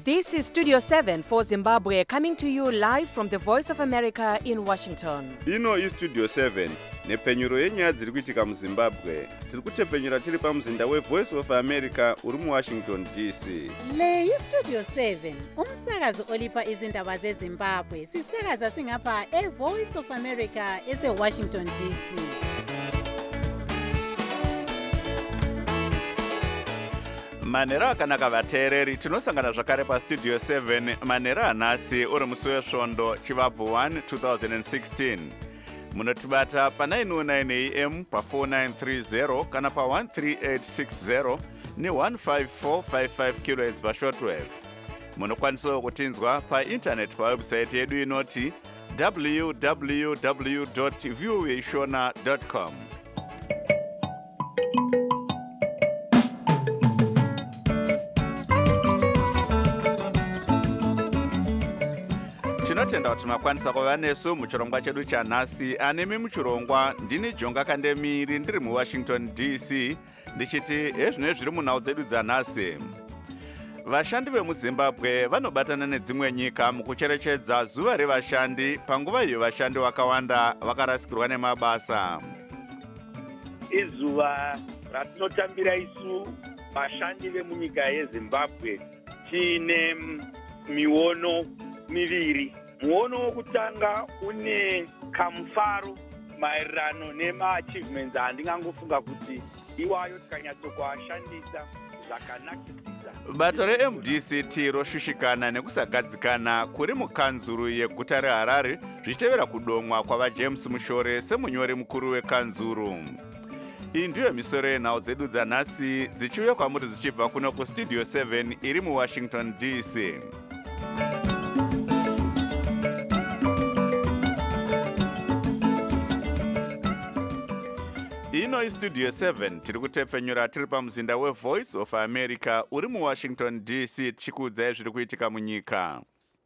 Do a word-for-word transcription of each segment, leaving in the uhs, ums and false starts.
This is Studio seven for Zimbabwe, coming to you live from the Voice of America in Washington. Ino is Studio seven, nepfenyuro yenyaya dziri kuitika muZimbabwe. Tiri kutepfenyura tiri pamuzinda weVoice of America uri muWashington D C. Le yi Studio seven, umsakazo olipa izindaba zeZimbabwe. Sisakaza singapha eVoice of America eseWashington D C. Manera akanaka vateereri, tinosangana zvakare paStudio seven manera anhasi uri musi wesvondo chivabvu first two thousand sixteen. Munotibata pa nine oh nine A M, pa four nine three zero kana pa one three eight six zero ne one five four five five kilohertz pa shortwave. Munokwanisawo kutinzwa pa internet pa website yedu inoti w w w dot voa shona dot com. Tinotenda kuti makwanisa kuva nesu muchirongwa chedu chanhasi. Anemi muchirongwa ndini Jonga Kandemiri ndiri muWashington D C ndichiti ezvino zviri munhau dzedu dzanhasi. Vashandi vemuZimbabwe vanobatana nedzimwe nyika mukucherechedza zuva revashandi panguva iyo vashandi vakawanda vakarasikirwa nemabasa. Izuva ratinotambira isu vashandi vemunyika yeZimbabwe tiine miono miviri. Muono wokutanga une kamufaro maererano nema-achievements andingangofunga kuti iwayo tikanyatsokuashandisa zvakanakisisa. Bato reM D C T roshushikana nekusagadzikana kuri mukanzuru yeguta reHarare zvichitevera kudomwa kwavaJames Mushore semunyori mukuru wekanzuru. Iyi ndiyo misoro yenhau dzedu dzanhasi dzichiuya kwamuri dzichibva kuno kuStudio seven iri muWashington D C. Ino iStudio seven tiri kutepfenyura tiri pamuzinda weVoice of America uri muWashington D C tichikuudzai zviri kuitika munyika.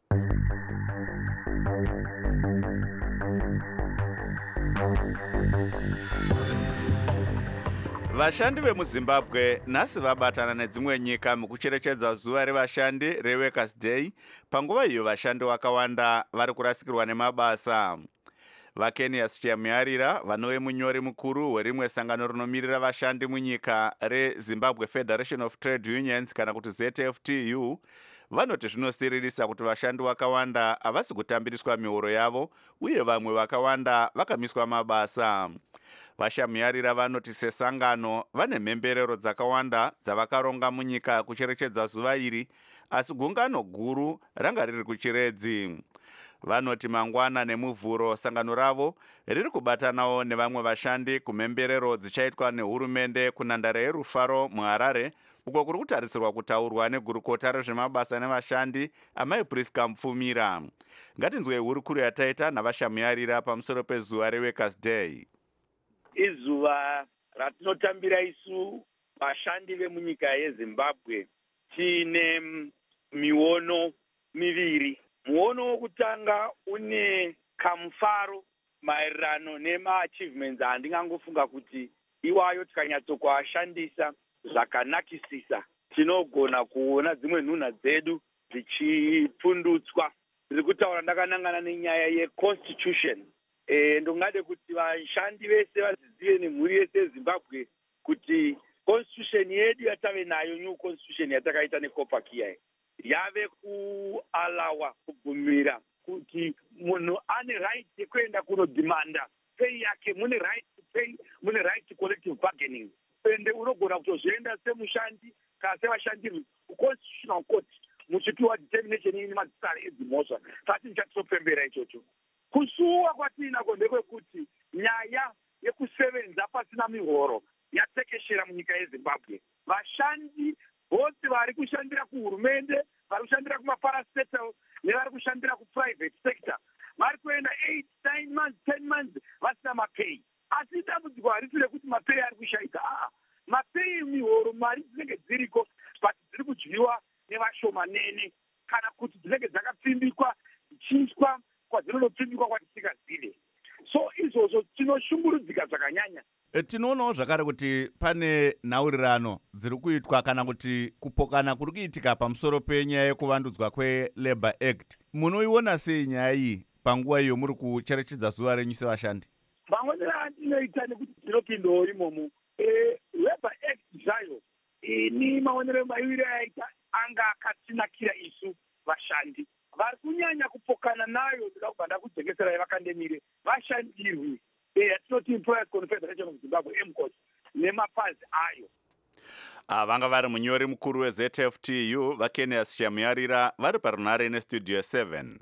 Vashandi vemuZimbabwe nhasi vabatana nedzimwe nyika mukucherechedza zuva revashandi reWorkers Day panguva iyo vashandi vakawanda vari kurasikirwa nemabasa. VaKenias Chiamuyarira vanove munyori mukuru werimwe sangano rinomirira vashandi munyika reZimbabwe Federation of Trade Unions kana kuti Z F T U vanoti zvinosiririsa kuti vashandi vakawanda havasi kutambiriswa mihoro yavo uye vamwe vakawanda vakamiswa mabasa. Vashamuyarira vanoti sesangano vane mhemberero dzakawanda dzavakaronga munyika kucherechedza zuva iri, asi gungano guru ranga riri kuChiredzi. Vanoti mangwana nemuvhuro sangano ravo riri kubatanawo nevamwe vashandi kumhemberero dzichaitwa nehurumende kunhandare yerufaro muHarare, uko kuri kutarisirwa kutaurwa negurukota rezvemabasa nevashandi Amai Priska Mupfumira. Ngatinzwei hurukuru yataita navashamuyarira pamusoro pezuva reWorkers Day. Izuva ratinotambira isu vashandi vemunyika yeZimbabwe tiine miono miviri. Muono wokutanga une kamufaro maererano nema-achievements andingangofunga kuti iwayo tikanyatsokuashandisa zvakanakisisa tinogona kuona dzimwe nhunha dzedu dzichipundutswa. Ndiri kutaura ndakanangana nenyaya yeconstitution. E, ndongade kuti vashandi vese vazizive nemhuri yese yeZimbabwe kuti constitution yedu yatave nayo, new constitution yatakaita neCOPACIA yave kualawa kubvumira kuti munhu ane right yekuenda kunodhimanda pay yake, mune right to pay, mune right to collective bargaining. Ende unogona kutozvienda semushandi kana sevashandi kuconstitutional court muchipiwa determination ini madzisare edzimhosva. Tati tichatopembera ichocho. Kusuwa kwatinako ndekwekuti nyaya yekusevenza pasina mihoro yatekeshera munyika yeZimbabwe. Vashandi vose vari kushandira kuhurumende, vari kushandira kumaparastatal nevari kushandira kuprivate sector vari kuenda eight, nine months, ten months vasina mapei. Asi dambudziko harisi rekuti mapei ari kushaika. Ah, mapei mihoro mari dzinenge dziriko but dziri kudyiwa nevashomanene kana kuti dzinenge dzakapfimbikwa dzichiiswa kwadzinonopimbikwa kwatisingazive. So izvozvo tinoshungurudzika zvakanyanya E, tinoonawo zvakare kuti pane nhaurirano dziri kuitwa kana kuti kupokana kuri kuitika pamusoro penyaya yekuvandudzwa kweLabour Act. Munoiona sei nyaya iyi panguva iyo muri kucherechedza zuva renyu sevashandi? Maonero andinoita nekuti tinopindawo imomo Labour Act zvayo ni maonero mairi aita anga akatinakira isu vashandi vari kunyanya kupokana nayo. Ndoda kubva ndakujekeserai vakandemire vashandirwi yatinoti Employers Confederation of Zimbabwe M C O S nemapazi ayo. Ah, vanga vari munyori mukuru weZ F T U vaKenias Shamuyarira vari parunare nestudio seven.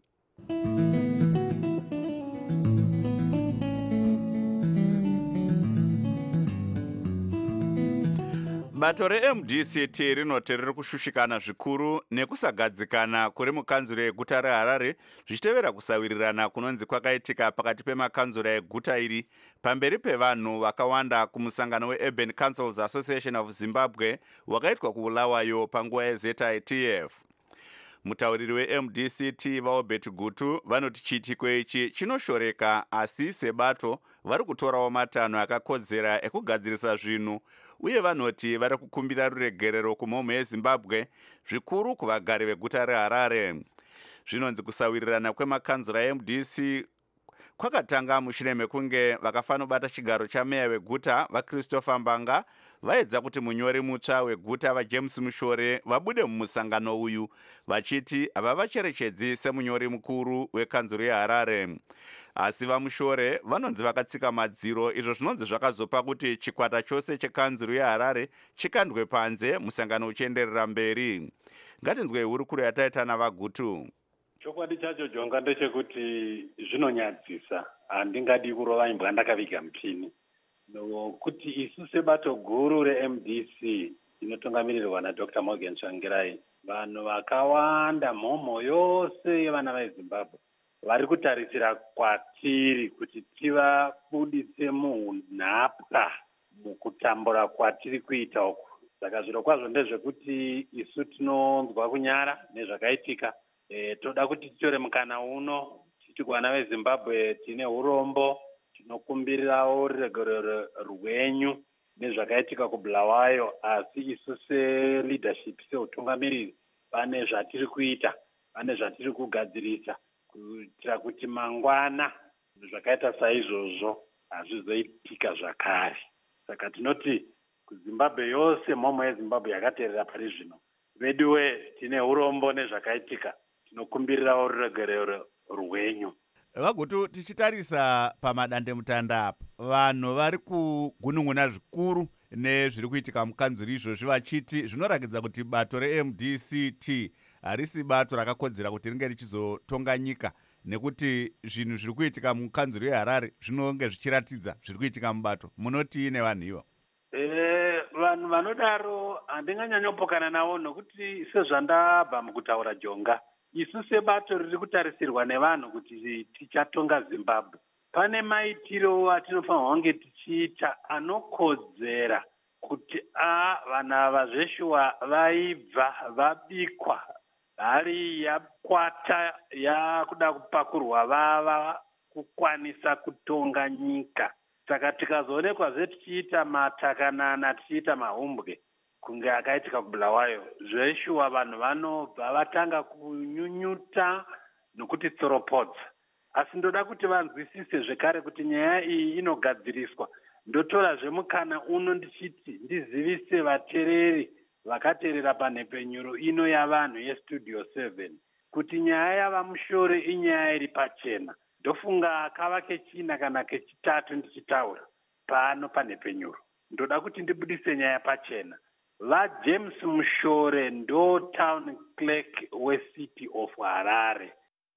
Bato re-M D C T rinoti riri kushushikana zvikuru nekusagadzikana kuri mukanzuro eguta reHarare zvichitevera kusawirirana kunonzi kwakaitika pakati pemakanzura eguta iri pamberi pevanhu vakawanda kumusangano weUrban Councils Association of Zimbabwe wakaitwa kuBulawayo panguva yeZ I T F. Mutauriri we-M D C T vaObert Gutu vanoti chiitiko ichi chinoshoreka, asi sebato vari kutorawo matanho akakodzera ekugadzirisa zvinhu, uye vanoti vari kukumbira ruregerero kumhomho yeZimbabwe zvikuru kuvagari veguta reHarare. Zvinonzi kusawirirana kwemakanzura e-M D C kwakatanga mushure mekunge vakafanobata chigaro chameya weguta vaChristopher Mbanga vaedza kuti munyori mutsva weguta vaJames Mushore vabude mumusangano uyu vachiti hava vacherechedzi semunyori mukuru wekanzuro yeHarare. Asi vaMushore vanonzi vakatsika madziro, izvo zvinonzi zvakazopa kuti chikwata chose chekanzuro yeHarare chikandwe panze, musangano uchienderera mberi. Ngatinzwe hurukuro yataita navaGutu. Chokwadi chacho Jonga ndechekuti zvinonyadzisa, handingadi kurova imbwa ndakaviga mupini. Nokuti isu sebato guru re-M D C inotungamirirwa naDr Morgan Tsvangirai, vanhu vakawanda mhomho yose yevana veZimbabwe vari kutarisira kwatiri kuti tivabudise munhapwa mukutambura kwatiri kuita uku. Saka zviro kwazvo ndezvekuti isu tinonzwa kunyara nezvakaitika. E, toda kuti titore mukana uno titi kuvana veZimbabwe tine urombo, tinokumbirirawo ruregerero rwenyu nezvakaitika kuBulawayo, asi isu seleadership seutungamiriri pane zvatiri kuita, pane zvatiri kugadzirisa kuitira kuti mangwana zvakaita saizvozvo hazvizoitika zvakare. Saka tinoti kuZimbabwe yose, mhomho yeZimbabwe yakateerera pari zvino, veduwe tine urombo nezvakaitika, tinokumbirirawo ruregerero rwenyu. Vagutu, tichitarisa pamadandemutande apa, vanhu vari kugunun'una zvikuru nezviri kuitika mukanzuro izvozvi vachiti zvinorakidza kuti bato re-M D C T harisi bato rakakodzera kuti ringe richizotonga nyika, nekuti zvinhu zviri kuitika mukanzuro yeHarare zvinonge zvichiratidza zviri kuitika mubato. Munoti nevanhu ivo? Eh, vanhu vanodaro handinganyanyopokana navo, nokuti sezvandabva mukutaura Jonga, isu sebato riri kutarisirwa nevanhu kuti tichatonga Zimbabwe, pane maitiro atinofanirwa kunge tichiita anokodzera kuti a vanhu ava zveshuwa vaibva vabikwa, hari yakwata yakuda kupakurwa vava kukwanisa kutonga nyika. Saka tikazoonekwa tichiita matakanana, tichiita mahumbwe kunge akaitika kuBulawayo, zveshuwa vanhu vanobva vatanga kunyunyuta nokuti tsoropodza. Asi ndoda kuti vanzwisise zvekare kuti nyaya iyi inogadziriswa. Ndotora zvemukana uno ndichiti ndizivise vateereri vakateerera panhepenyuro ino yavanhu yestudio seven kuti nyaya yavaMushore inyaya iri pachena. Ndofunga kava kechina kana kechitatu ndichitaura pano panhepenyuro. Ndoda kuti ndibudise nyaya pachena. VaJames Mushore ndo town clerk weCity of Harare.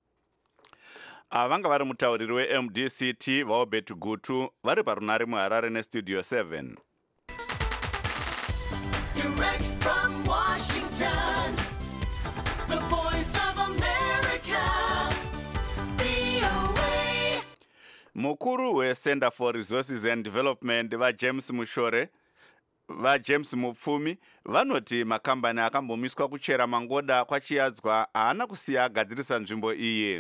Vanga vari mutauriri we-M D C T vaObert Gutu vari parunare muHarare nestudio seven. Direct from Washington, the voice of America, V O A. Mukuru weCenter for Resources and Development vaJames Mushore vaJames Mupfumi vanoti makambani akambomiswa kuchera mangoda kwachiyadzwa haana kusiya agadzirisa nzvimbo iyi.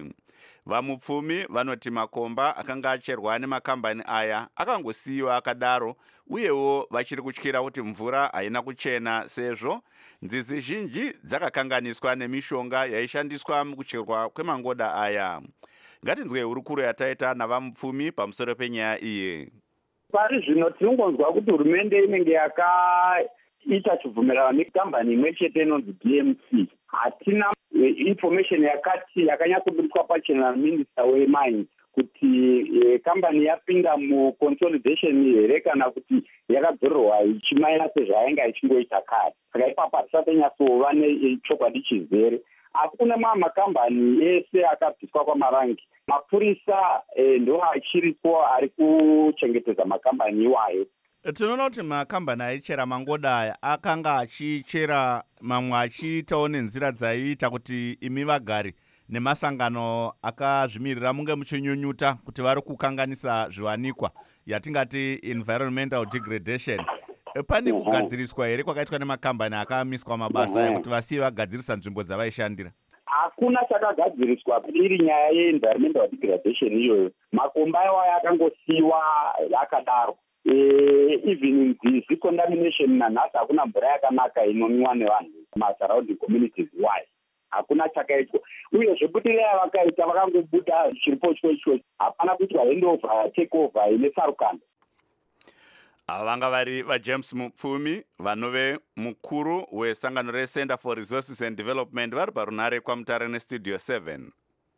Vamupfumi vanoti makomba akanga acherwa nemakambani aya akangosiyiwa akadaro, uyewo vachiri kutyira kuti mvura haina kuchena sezvo nzizi zhinji dzakakanganiswa nemishonga yaishandiswa mukucherwa kwemangoda aya. Ngatinzwe hurukuro yataita navamupfumi pamusoro penyaya iyi. Pari zvino tinongonzwa kuti hurumende inenge yakaita chibvumirano nekambani imwe chete inonzi D M C. Hatina information yakati yakanyatsoburiswa pachena naminista wemines kuti e, kambani yapinda muconsolidation here kana kuti yakadzorerwa ichimaina sezvayainga ichingoita kare. Saka ipapo hatisatonyatsoova nechokwadi chizere. Asi kune mamwe makambani ese akabviswa kwamarangi. Mapurisa e, ndo achiripo ari kuchengetedza makambani iwayo. Tinoona kuti makambani aichera mangoda aya akanga achichera mamwe achiitawo nenzira dzaiita kuti imi vagari nemasangano akazvimirira munge muchinyunyuta kuti vari kukanganisa zviwanikwa yatingati environmental degradation. Pane kugadziriswa here kwakaitwa nemakambani akamiswa mabasa aya kuti vasiye vagadzirisa nzvimbo dzavaishandira? Hakuna chakagadziriswa iri nyaya ye-environmental degradation iyoyo. Makomba iwayo akangosiyiwa akadaro. Even nzizi contamination nanhasi hakuna mvura yakanaka inonwiwa nevanhu masurrounding communities wise. Hakuna chakaitwa. Uyezve butirira vakaita vakangobuda chiripo ichocho. Hapana kuitwa handover take over ine sarukanda. Ava vanga vari vaJames Mupfumi vanove mukuru wesangano reCenter for Resources and Development vari parunare kwaMutare neStudio seven.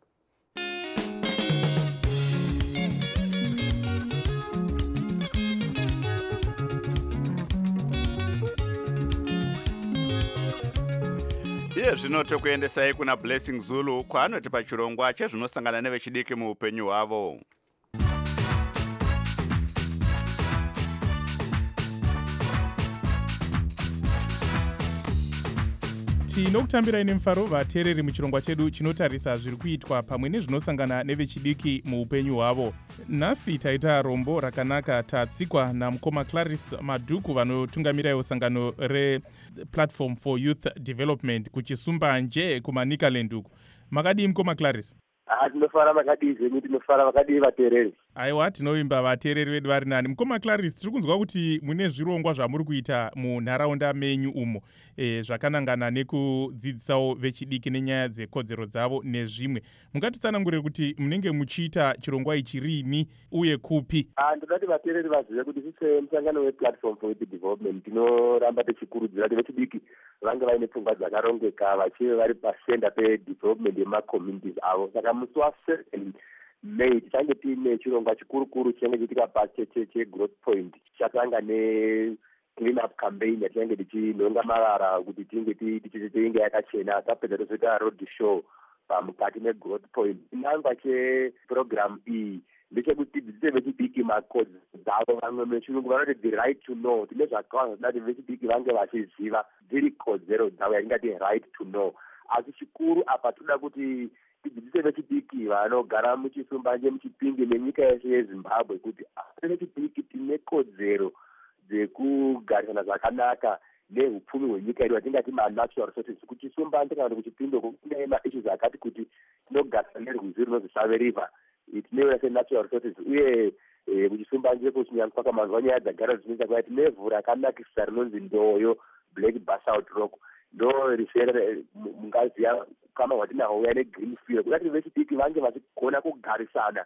Iye zvino tokuendesai kuna Blessing Zulu kwaanoti pachirongwa chezvinosangana nevechidiki muupenyu hwavo. Tinokutambira ine mfaro vateereri muchirongwa chedu chinotarisa zviri kuitwa pamwe nezvinosangana nevechidiki muupenyu hwavo. Nhasi taita rombo rakanaka tatsikwa namukoma Clarice Madhuku vanotungamirawo sangano rePlatform for Youth Development kuchisumbanje kuManicaland uku. Makadii mukoma Clarice? Ah, tinofara makadii zvenyu, tinofara makadii vateereri. Aiwa, tinoimba vateereri vedu vari nani. Mukoma Clarice, tiri kunzwa kuti mune zvirongwa zvamuri kuita munharaunda menyu umo e, zvakanangana nekudzidzisawo vechidiki nenyaya dzekodzero dzavo nezvimwe. Mungatitsanangurire kuti munenge muchiita chirongwa ichi rini uye kupi? Ah, ndodati vateereri vazive kuti sise musangano wePlatform for Youth Development tinoramba tichikurudzira kuti vechidiki vange vaine pfungwa dzakarongeka vachive vari pasenda pedevelopment yemacommunities avo. Saka musi waseven May tichange tiine chirongwa chikurukuru chinenge chiitika pachegrowth point chakanga neclean up campaign yatinenge tichinhonga marara kuti tinge yakachena. Tapedza tozoita road show pamukati megrowth point. Chinangwa cheprogram iyi ndechekuti tidzidzise vechidiki makodzero dzavo. Vamwe mechirungu vanoti the right to know. Tine zvakawanda zvinoti vechidiki vange vachiziva dziri kodzero dzavo yatingati right to know. Asi chikuru apa toda kuti tidzidzise vechidiki vanogara muchisumbanje muchipinge nenyika yese yeZimbabwe kuti vechidiki tine kodzero dzekugarisana zvakanaka neupfumi hwenyika yedu yatingati manatural resources. Kuchisumbanje kana kuti kuchipinge kune maissues akati kuti tinogarisana nerwizi runonzi Save River, tinoona senatural resources, uye kuchisumbanje kuchinyaniswa kwamazuva nyaya dzagara dzinoita kuti tine rakanakisa rinonzi Ndoyo Black Basalt Rock. Ndo risera mungaziya kama watinaho uya neGreenfield kuti vechidiki vange vachigona kugarisana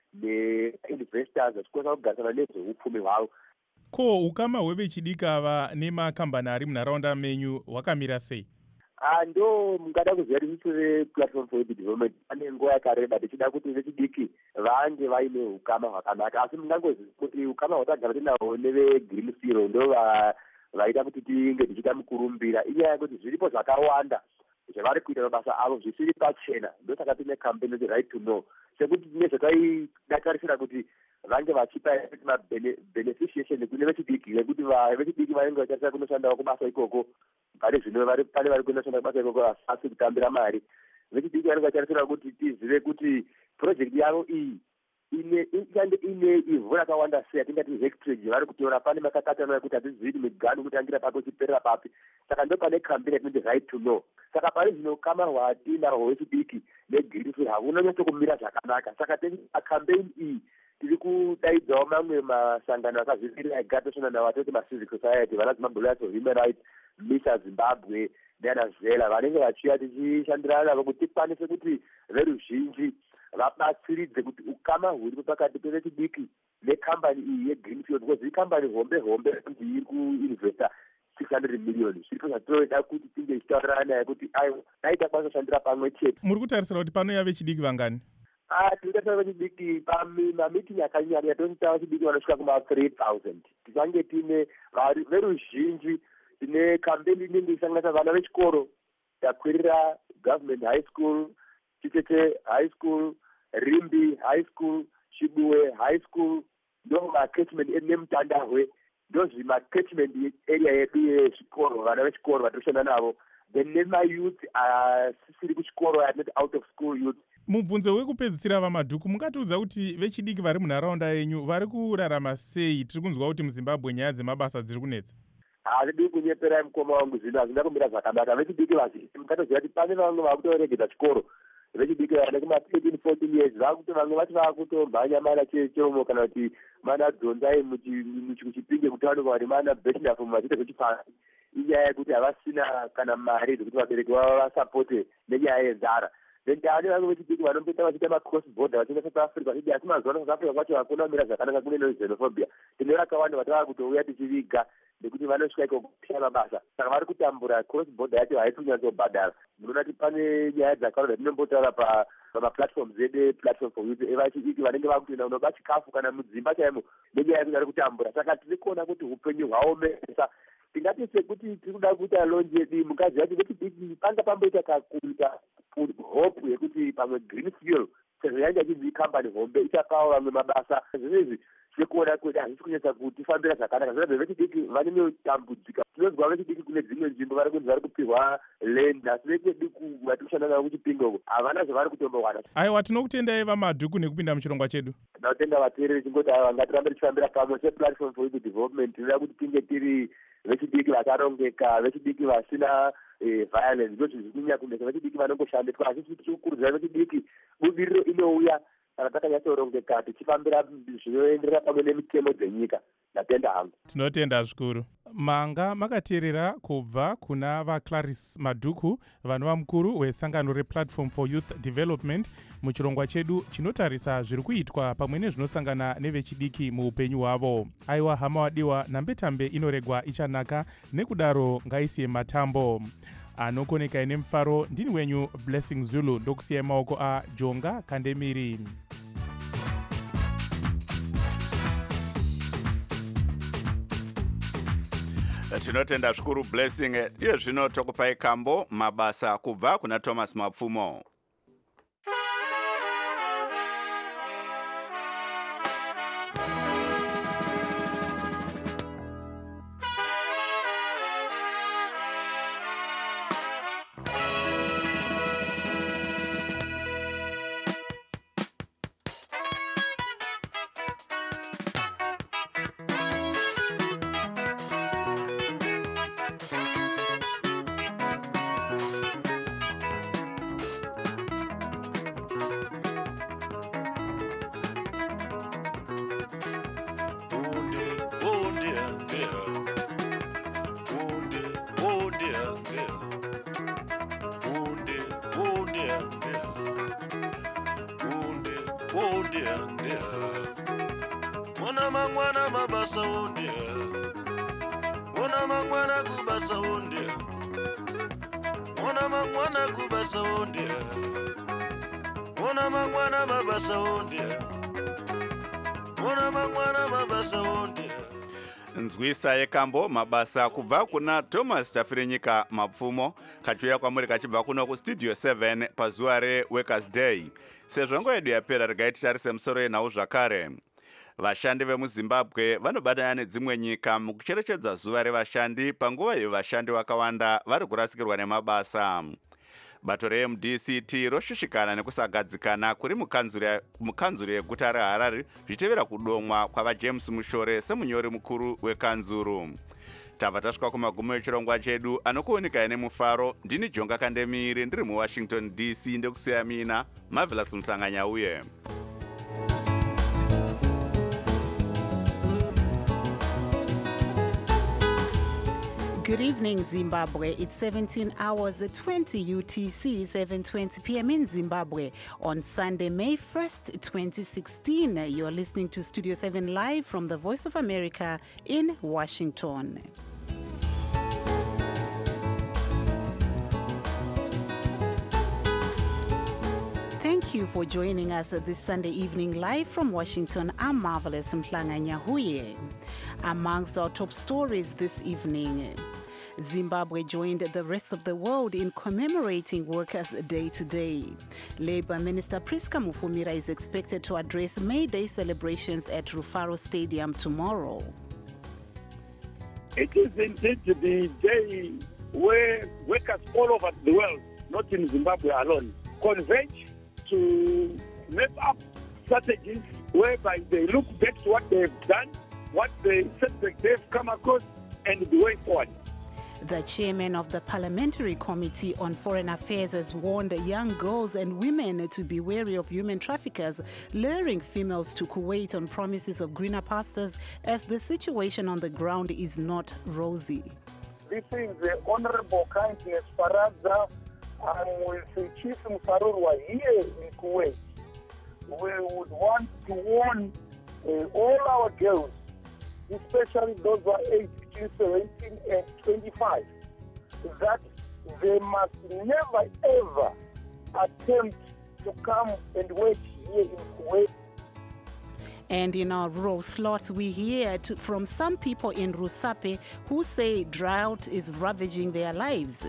neinvestors vachikwanisa kugarisana nezveupfumi hwavo. Ko ukama hwevechidiki ava nemakambani ari munharaunda menyu hwakamira sei? Ah, ndo mungada kuziva kuti isi vePlatform for Youth Development pane nguva yakareba tichida kuti vechidiki vange vaine ukama hwakanaka. Asi mungangoziva kuti ukama hwatagara tinahwo neveGreenfield ndo vaita kuti tinge tichiita mukurumbira inyaya yekuti zviripo zvakawanda zvavari kuita mabasa avo zvisiri pachena. Ndosaka tine campaign yekuti right to know, sekuti tine zvataidakarisira kuti vange vachipa mabeneficiation kune vechidiki nekuti vechidiki vanenge vachitarisa kunoshandawo kubasa ikoko. Pane zvino pane vari kunoshanda kubasa ikoko asi kutambira mari. Vechidiki vanenge vachitarisira kuti tizive kuti project yavo iyi ine ichande ine ivhu rakawanda sei atingati hectage vari kutora pane makakatana kuti hatizivi migano kutangira papo chiperera papi saka ndo pane kambeni yatinoti right to know saka pari zvino kama hwati narwo wechidiki negirisi haunanyatso kumira zvakanaka saka akambeni iyi tiri kudaidzawo mamwe masangano akazvimirira egatosona nawo atoti macivic society vana zimbabwe rights of human rights misha zimbabwe nana zela vanenge vachiuya tichishandirana navo kuti tikwanise kuti veruzhinji vabatsiridze kuti ukama huripo pakati pevechidiki nekambani iyi yegreenfield because ikambani hombe hombe kuti iri kuinvesta six hundred million zviripo zvatinoda kuti tinge tichitaurirana naye kuti aiwa dai takwanisa kushandira pamwe chete. Muri kutarisira kuti panouya vechidiki vangani? Ah, tirikutaura vechidiki pamiting yakanyanya yatonitaura vechidiki vanosvika kuma three thousand tichange tine veruzhinji tine kambeni inenge ichisanganisa vana vechikoro takwirira government high school, Chitete high school, Rimbi high school, Chibuwe high school, ndo macatchment enemutandahwe ndo zvimacatchment area yedu yezvikoro vana vechikoro vatinoshanda navo then nemayouth asisiri kuchikoro anoti out of school youth. Mubvunzo wekupedzisira vamadhuku mungatiudza kuti vechidiki vari munharaunda yenyu vari kurarama sei? Tiri kunzwa kuti muZimbabwe nyaya dzemabasa dziri kunetsa. Hazvidi kunyeperai mukoma wangu zvino hazvina kumira zvakanaka. Vechidiki vazhinji mukatoziva kuti pane vamwe vakutoregedza chikoro vechidiki vane kuma thirteen fourteen years vakuti vamwe vati vakutomhanya mana chechomo kana kuti mana dzonzai muchipinge kuti vanonga vari mana bachelor from machite zvechipasi. Inyaya yekuti havasina kana mari dzekuti vabereki vavo vasapote nenyaya yenzara. Then taane vamwe vechidiki vanombeta vachiita macross border vachienda South Africa vachiti asi mazuva ano South Africa kwacho hakuna kumira zvakanaka kune nexenophobia. Tine vakawanda vatava kutouya tichiviga nekuti vanosvika iko kupisha mabasa saka vari kutambura cross border yacho haikunyatsobhadhara. Munoona kuti pane nyaya dzakawanda dzatinombotaura pamaplatforms edu platform for youth evachidiki vanenge vakutoenda kunoba chikafu kana mudzimba chaimo nenyaya yekuti vari kutambura saka tiri kuona kuti upenyu hwaomesa. Tingati sekuti tiri kuda kuita lonje yedu mukaziva kuti vechidiki panga pamboita kakuita hope yekuti pamwe greenfield sezvo yange achinzi ikambani hombe ichapawo vamwe mabasa zvinezvi sekuona kuti hazvisi kunyatsa kutifambira zvakanaka zvinobva vechidiki vanenotambudzika. Tinonzwa vechidiki kune dzimwe nzvimbo vari kunzi vari kupihwa land asi vechidiki vari kushanda navo kuchipinga uko havana zvavari kutombowana. Aiwa, tinokutendai vamadhuku nekupinda muchirongwa chedu. Tinotenda vateereri chingoti aiwa ngatirambe tichifambira pamwe seplatform for youth development tinoda kuti tinge tiri vechidiki vakarongeka vechidiki vasina violence ndo zviri kunyanya kunesa vechidiki vanongoshandiswa asi tichikurudzira vechidiki budiriro inouya kana takanyatsorongeka tichifambira zvinoenderera pamwe nemitemo dzenyika. Ndatenda hangu. Tinotenda zvikuru. Manga makateerera kubva kuna vaClarice Madhuku vanova mukuru wesangano replatform for youth development muchirongwa chedu chinotarisa zviri kuitwa pamwe nezvinosangana nevechidiki muupenyu hwavo. Aiwa hama wadiwa, nambetambe inoregwa ichanaka nekudaro ngaisiye matambo. Anokoneka nemufaro ndini wenyu Blessing Zulu ndokusiya maoko aJonga Kandemiri. Tinotenda zvikuru Blessing. Iye zvino tokupai kambo mabasa kubva kuna Thomas Mapfumo. Mwana mangwana mabasa ondia, mwana mangwana kubasa ondia, mwana mangwana kubasa ondia, mwana mangwana mabasa ondia, mwana mangwana mabasa ondia. Nzwisa yekambo mabasa kubva kuna Thomas Tafirenyika Mapfumo kachiuya kwamuri kachibva kuno ku Studio seven pazuva reWorkers Day. Sezvo nguva yedu yapera regai titarise musoro yenhau zvakare. Vashandi vemuZimbabwe vanobatana nedzimwe nyika mukucherechedza zuva revashandi panguva iyo vashandi vakawanda vari kurasikirwa nemabasa. bato re-M D C T roshushikana nekusagadzikana kuri mukanzuro yeguta reHarare zvichitevera kudomwa kwavaJames Mushore semunyori mukuru wekanzuro. Tabva tasvika kumagumo echirongwa chedu anokuoneka nemufaro. Ndini Jonga Kandemiri ndiri muWashington D C ndekusiya mina Marvelous Mhlanganyauye. Good evening, Zimbabwe. It's seventeen hours twenty U T C, seven twenty p m in Zimbabwe on Sunday, May first, twenty sixteen. You're listening to Studio seven live from the Voice of America in Washington. Thank you for joining us this Sunday evening live from Washington. I'm Marvelous Mhlanganyauye. Amongst our top stories this evening, Zimbabwe joined the rest of the world in commemorating Workers' Day today. Labour Minister Priska Mufumira is expected to address May Day celebrations at Rufaro Stadium tomorrow. It is indeed the day where workers all over the world, not in Zimbabwe alone, converge to make up strategies whereby they look back to what they've done, what the setback they've come across, and the way forward. The chairman of the Parliamentary Committee on Foreign Affairs has warned young girls and women to be wary of human traffickers luring females to Kuwait on promises of greener pastures as the situation on the ground is not rosy. This is the Honorable Kindness Faradza. I'm with the Chief Mfarurwa here in Kuwait. We would want to warn uh, all our girls, especially those who are aged between seventeen and twenty-five, that they must never ever attempt to come and work here in Kuwait. And in our rural slots, we hear to, from some people in Rusape who say drought is ravaging their lives.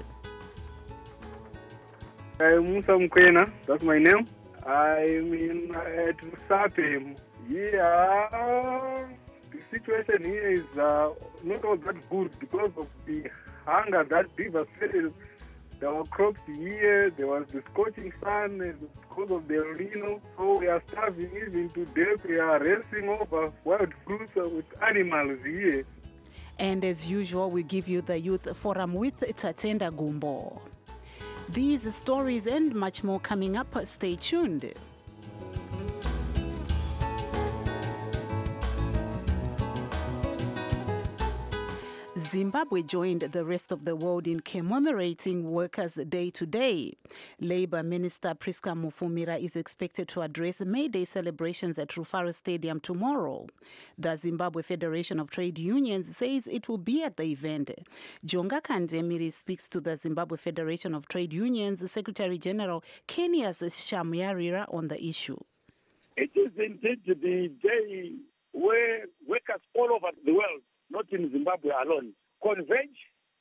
I'm Musa Mkwena, that's my name. I'm in at Rusape. Yeah, the situation here is uh, not all that good because of the hunger that devastated our crops here. There was the scorching sun because of the El Nino. So we are starving even to death. We are racing over wild fruits with animals here. And as usual, we give you the Youth Forum with Tatenda Gumbo. These stories and much more coming up. Stay tuned. Zimbabwe joined the rest of the world in commemorating Workers' Day today. Labour Minister Priska Mufumira is expected to address May Day celebrations at Rufaro Stadium tomorrow. The Zimbabwe Federation of Trade Unions says it will be at the event. Jonga Kandemiri speaks to the Zimbabwe Federation of Trade Unions Secretary General Kenias Shamuyarira on the issue. It is indeed the day where workers all over the world, not in Zimbabwe alone, converge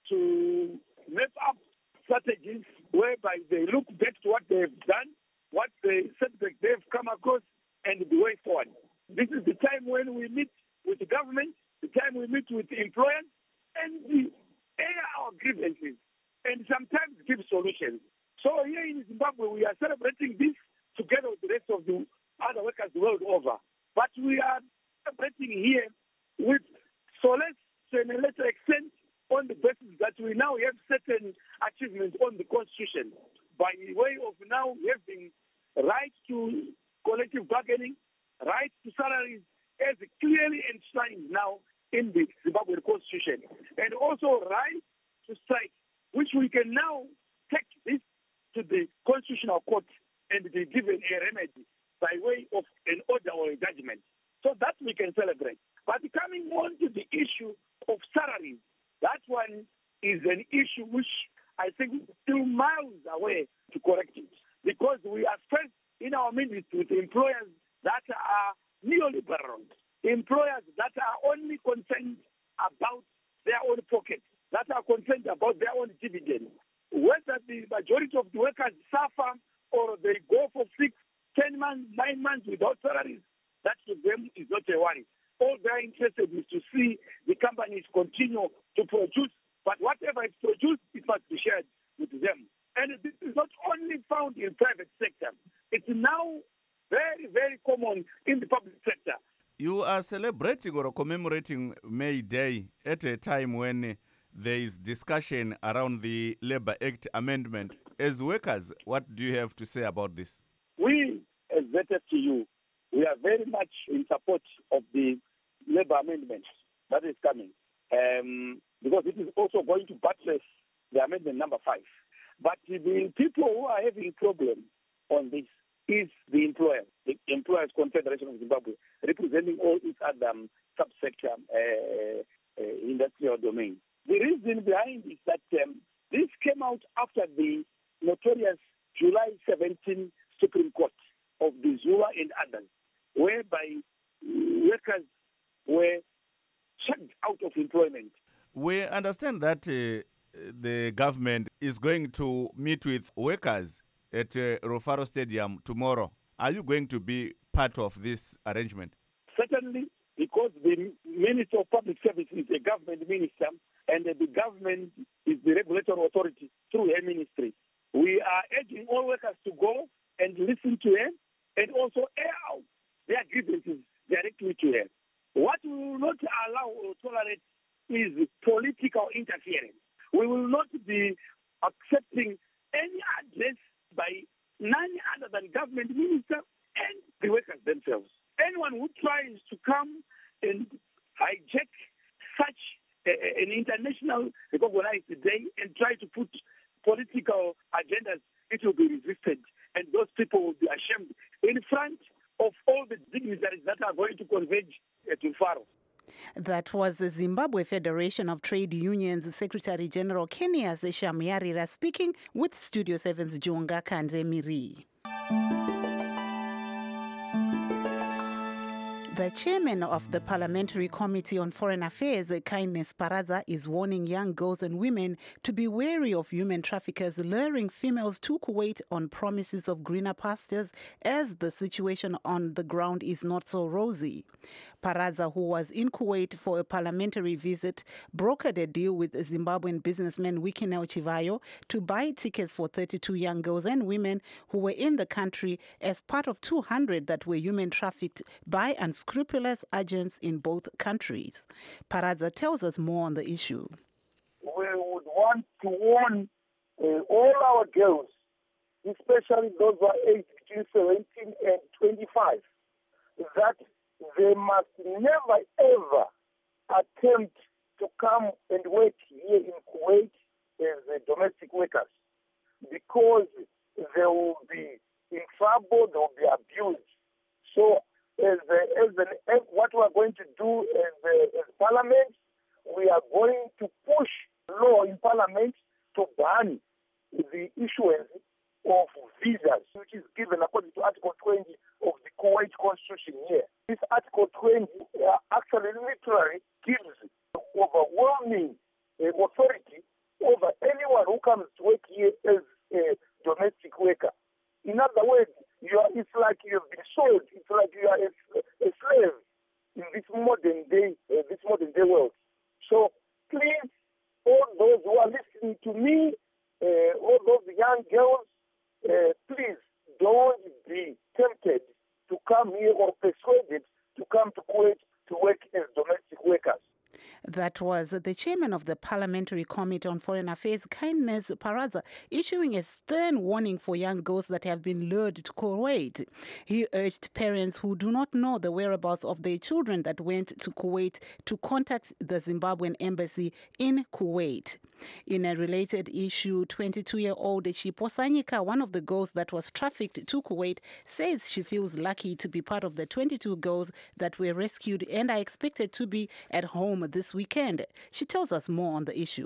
to make up strategies whereby they look back to what they've done, what the setback they've come across, and the way forward. This is the time when we meet with the government, the time we meet with the employers, and we air our grievances, and sometimes give solutions. So here in Zimbabwe, we are celebrating this together with the rest of the other workers the world over. But we are celebrating here with solace to a lesser extent on the basis that we now have certain achievements on the Constitution. By way of now having right to collective bargaining, right to salaries as clearly enshrined now in the Zimbabwean Constitution, and also right to strike, which we can now take this to the Constitutional Court and be given a remedy by way of an order or a judgment. So that we can celebrate. But coming on to the issue of salaries, that one is an issue which I think we're still miles away to correct it. Because we are first in our ministry with employers that are neoliberal, employers that are only concerned about their own pockets, that are concerned about their own dividends. Whether the majority of the workers suffer or they go for six, ten months, nine months without salaries, that to them is not a worry. All they are interested is to see the companies continue to produce, but whatever is produced, it must be shared with them. And this is not only found in private sector. It's now very, very common in the public sector. You are celebrating or commemorating May Day at a time when there is discussion around the Labour Act amendment. As workers, what do you have to say about this? We, as Z F T U, we are very much in support of the Labour amendment that is coming, um, because it is also going to buttress the amendment number five. But the people who are having problem on this is the employer, the Employers Confederation of Zimbabwe, representing all its other um, subsector uh, uh, industrial domain. The reason behind is that um, this came out after the notorious July seventeenth Supreme Court of the Zulu and others, whereby workers were chucked out of employment. We understand that uh, the government is going to meet with workers at uh, Rufaro Stadium tomorrow. Are you going to be part of this arrangement? Certainly, because the Minister of Public Service is a government minister, and the government is the regulatory authority through her ministry. We are urging all workers to go and listen to her and also air out their grievances directly to her. What we will not allow or tolerate is political interference. We will not be accepting any address by none other than government minister and the workers themselves. Anyone who tries to come and hijack such a, an international recognized day and try to put political agendas, it will be resisted, and those people will be ashamed in front of all the dignitaries that are going to converge at Rufaro. That was the Zimbabwe Federation of Trade Unions Secretary General Kenias Shamyarira speaking with Studio seven's Jonga Kanzemiri. The chairman of the Parliamentary Committee on Foreign Affairs, Kindness Paradza, is warning young girls and women to be wary of human traffickers luring females to Kuwait on promises of greener pastures as the situation on the ground is not so rosy. Paradza, who was in Kuwait for a parliamentary visit, brokered a deal with Zimbabwean businessman Wikineo Chivayo to buy tickets for thirty-two young girls and women who were in the country as part of two hundred that were human trafficked by unscrupulous agents in both countries. Paradza tells us more on the issue. We would want to warn uh, all our girls, especially those who are aged between seventeen and twenty-five, that they must never ever attempt to come and work here in Kuwait as uh, domestic workers, because they will be in trouble, they will be abused. So as, uh, as an, as what we are going to do as, uh, as Parliament, we are going to push law in Parliament to ban the issuance of visas, which is given according to Article twenty of the Kuwait Constitution here. This Article twenty uh, actually literally gives overwhelming uh, authority over anyone who comes to work here as a domestic worker. In other words, you are, it's like you have been sold. It's like you are a, a slave in this modern day, uh, this modern day world. So please, all those who are listening to me, uh, all those young girls, uh, please don't be tempted to come here or persuaded to come to Kuwait to work as domestic workers. That was the chairman of the Parliamentary Committee on Foreign Affairs, Kindness Paradza, issuing a stern warning for young girls that have been lured to Kuwait. He urged parents who do not know the whereabouts of their children that went to Kuwait to contact the Zimbabwean embassy in Kuwait. In a related issue, twenty-two-year-old Chipo Sanyika, one of the girls that was trafficked to Kuwait, says she feels lucky to be part of the twenty-two girls that were rescued and are expected to be at home this weekend. She tells us more on the issue.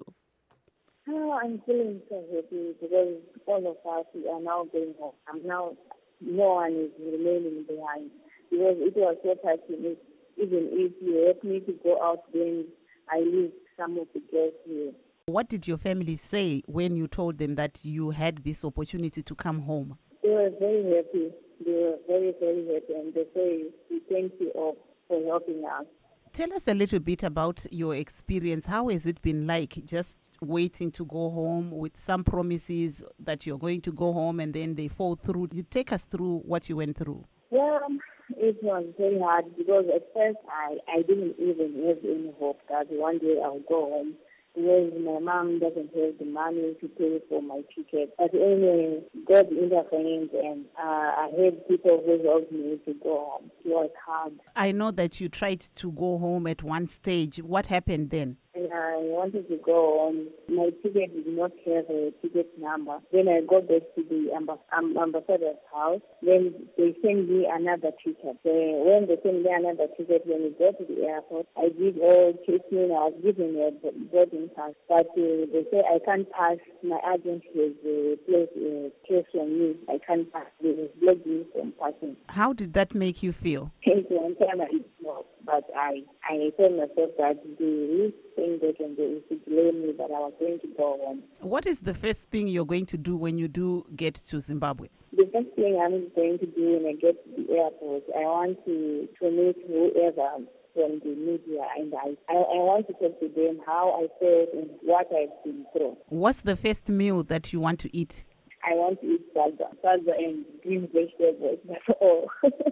Oh, I'm feeling so happy because all of us are now going home. And now no one is remaining behind, because it was so touching. Even if you help me to go out, then I leave some of the girls here. What did your family say when you told them that you had this opportunity to come home? They were very happy. They were very, very happy. And they say, we thank you all for helping us. Tell us a little bit about your experience. How has it been like just waiting to go home with some promises that you're going to go home and then they fall through? You take us through what you went through. Well, it was very hard because at first I, I didn't even have any hope that one day I'll go home. Because my mom doesn't have the money to pay for my ticket. But anyway, God intervened and uh, I had people who helped me to go home. It was hard. I know that you tried to go home at one stage. What happened then? And I wanted to go home. My ticket did not have a ticket number. Then I got back to the amb- um, ambassador's house. Then they sent me another ticket. So when they sent me another ticket, when we got to the airport, I did all checking. I was given a boarding pass. But uh, they say I can't pass. My agent has uh, placed a case on me. I can't pass. They blocked me from passing. How did that make you feel? It's one time I did not. But I, I told myself that the least thing they can do is to blame me that I was going to go home. What is the first thing you're going to do when you do get to Zimbabwe? The first thing I'm going to do when I get to the airport, I want to, to meet whoever from the media, and I, I, I want to talk to them how I felt and what I've been through. What's the first meal that you want to eat? I want to eat salsa, salsa and green vegetables, that's all.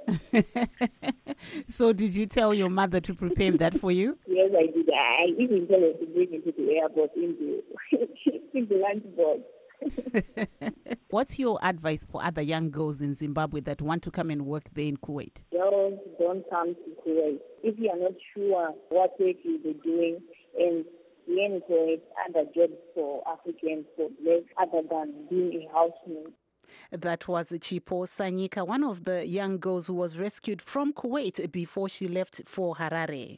So did you tell your mother to prepare that for you? Yes, I did. I even told her to bring it to the airport in the, in the lunchbox. What's your advice for other young girls in Zimbabwe that want to come and work there in Kuwait? Girls, don't come to Kuwait. If you are not sure what work you'll be doing, and here in Kuwait, other jobs for Africans, for blacks, other than being a housemaid. That was Chipo Sanyika, one of the young girls who was rescued from Kuwait before she left for Harare.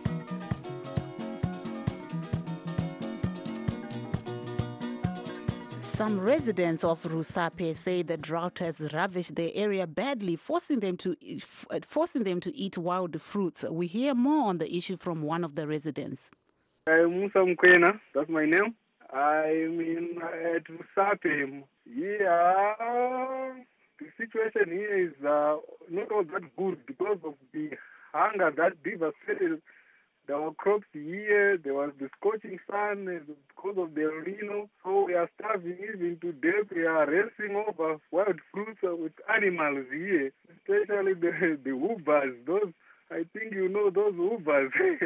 Some residents of Rusape say the drought has ravaged their area badly, forcing them to forcing them to eat wild fruits. We hear more on the issue from one of the residents. I'm Musa Mkwena, that's my name. I'm in at Rusape. Yeah, the situation here is uh, not all that good because of the hunger that devastated our crops here. There was the scorching sun because of the El Nino. So we are starving even to death. We are racing over wild fruits with animals here, especially the, the hoovers. Those, I think you know those hoovers.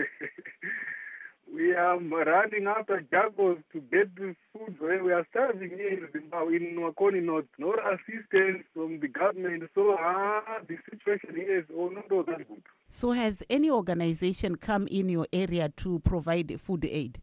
We are running after jackals to get this food. We are starving here in Zimbabwe, in Nwakoni North. No assistance from the government. So ah, the situation here is oh, not all that good. So has any organization come in your area to provide food aid?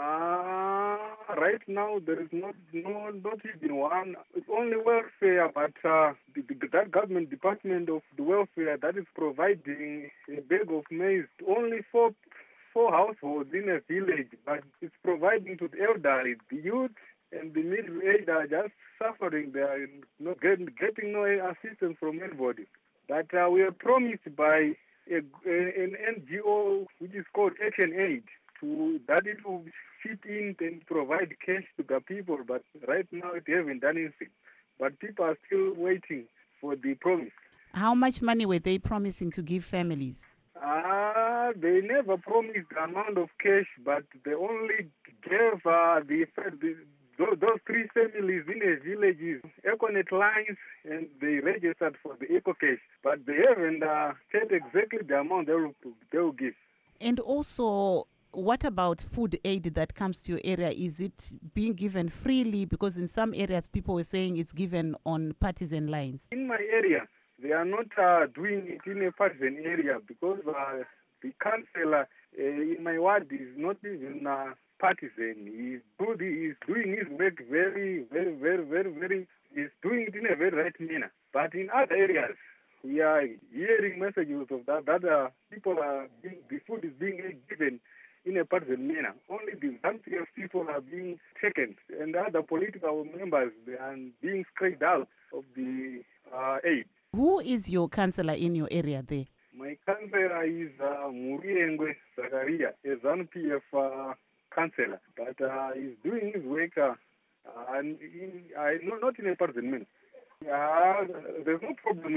Uh, right now, there is not, no, not even one. It's only welfare, but uh, the, the, that government department of the welfare that is providing a bag of maize only for four households in a village, but it's providing to the elderly. The youth and the middle-aged are just suffering. They are not getting, getting no assistance from anybody. But uh, we are promised by a, a, an N G O which is called Action Aid to that it will fit in and provide cash to the people. But right now it hasn't done anything. But people are still waiting for the promise. How much money were they promising to give families? Ah, uh, they never promised the amount of cash, but they only gave uh, the, the those, those three families in a village Econet lines, and they registered for the Eco Cash, but they haven't uh, said exactly the amount they will, they will give. And also, what about food aid that comes to your area? Is it being given freely? Because in some areas, people were saying it's given on partisan lines. In my area, they are not uh, doing it in a partisan area because uh, the councillor uh, in my ward is not even uh, partisan. He's, do the, he's doing his work very, very, very, very, very, he's doing it in a very right manner. But in other areas, we are hearing messages of that, that uh, people are being, the food is being given in a partisan manner. Only the Zambian people are being taken, and other political members they are being scraped out of the uh, aid. Who is your councillor in your area there? My councillor is uh, Muriengwe Zakaria, a ZANU P F uh, councillor, but uh, he's doing his work uh, and he, I know not in a partisan manner. Uh, there's no problem with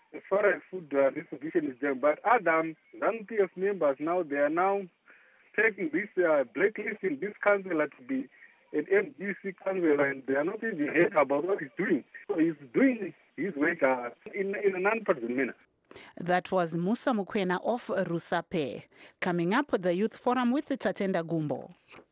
as far as food uh, distribution is concerned. But other ZANU-P F members now, they are now taking this, uh, blacklisting this councillor to be an M D C councillor, and they are not even happy about what he's doing. So he's doing his work uh, in, in a non-partisan manner. That was Musa Mukwena of Rusape. Coming up, the Youth Forum with Tatenda Gumbo.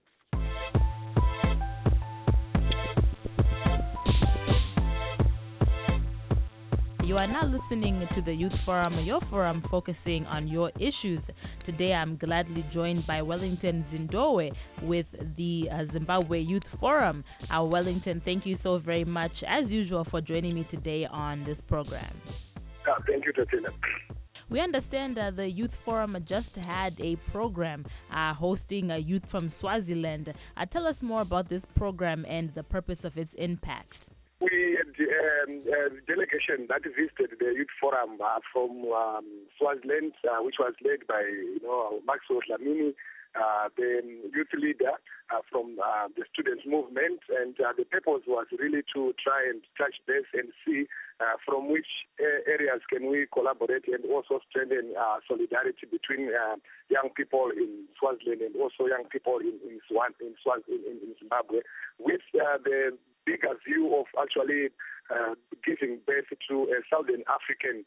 You are now listening to the Youth Forum, your forum focusing on your issues. Today I'm gladly joined by Wellington Zindowe with the uh, Zimbabwe Youth Forum. Uh, Wellington, thank you so very much, as usual, for joining me today on this program. Uh, thank you, Tatina. We understand that the Youth Forum just had a program uh, hosting a youth from Swaziland. Uh, tell us more about this program and the purpose of its impact. We had um, a delegation that visited the Youth Forum uh, from um, Swaziland, uh, which was led by, you know, Maxwell Dlamini, uh, the youth leader uh, from uh, the students' movement, and uh, the purpose was really to try and touch base and see uh, from which uh, areas can we collaborate and also strengthen uh, solidarity between uh, young people in Swaziland and also young people in in, Swaz, in, Swaz, in, in Zimbabwe, with uh, the bigger view of actually uh, giving birth to a Southern African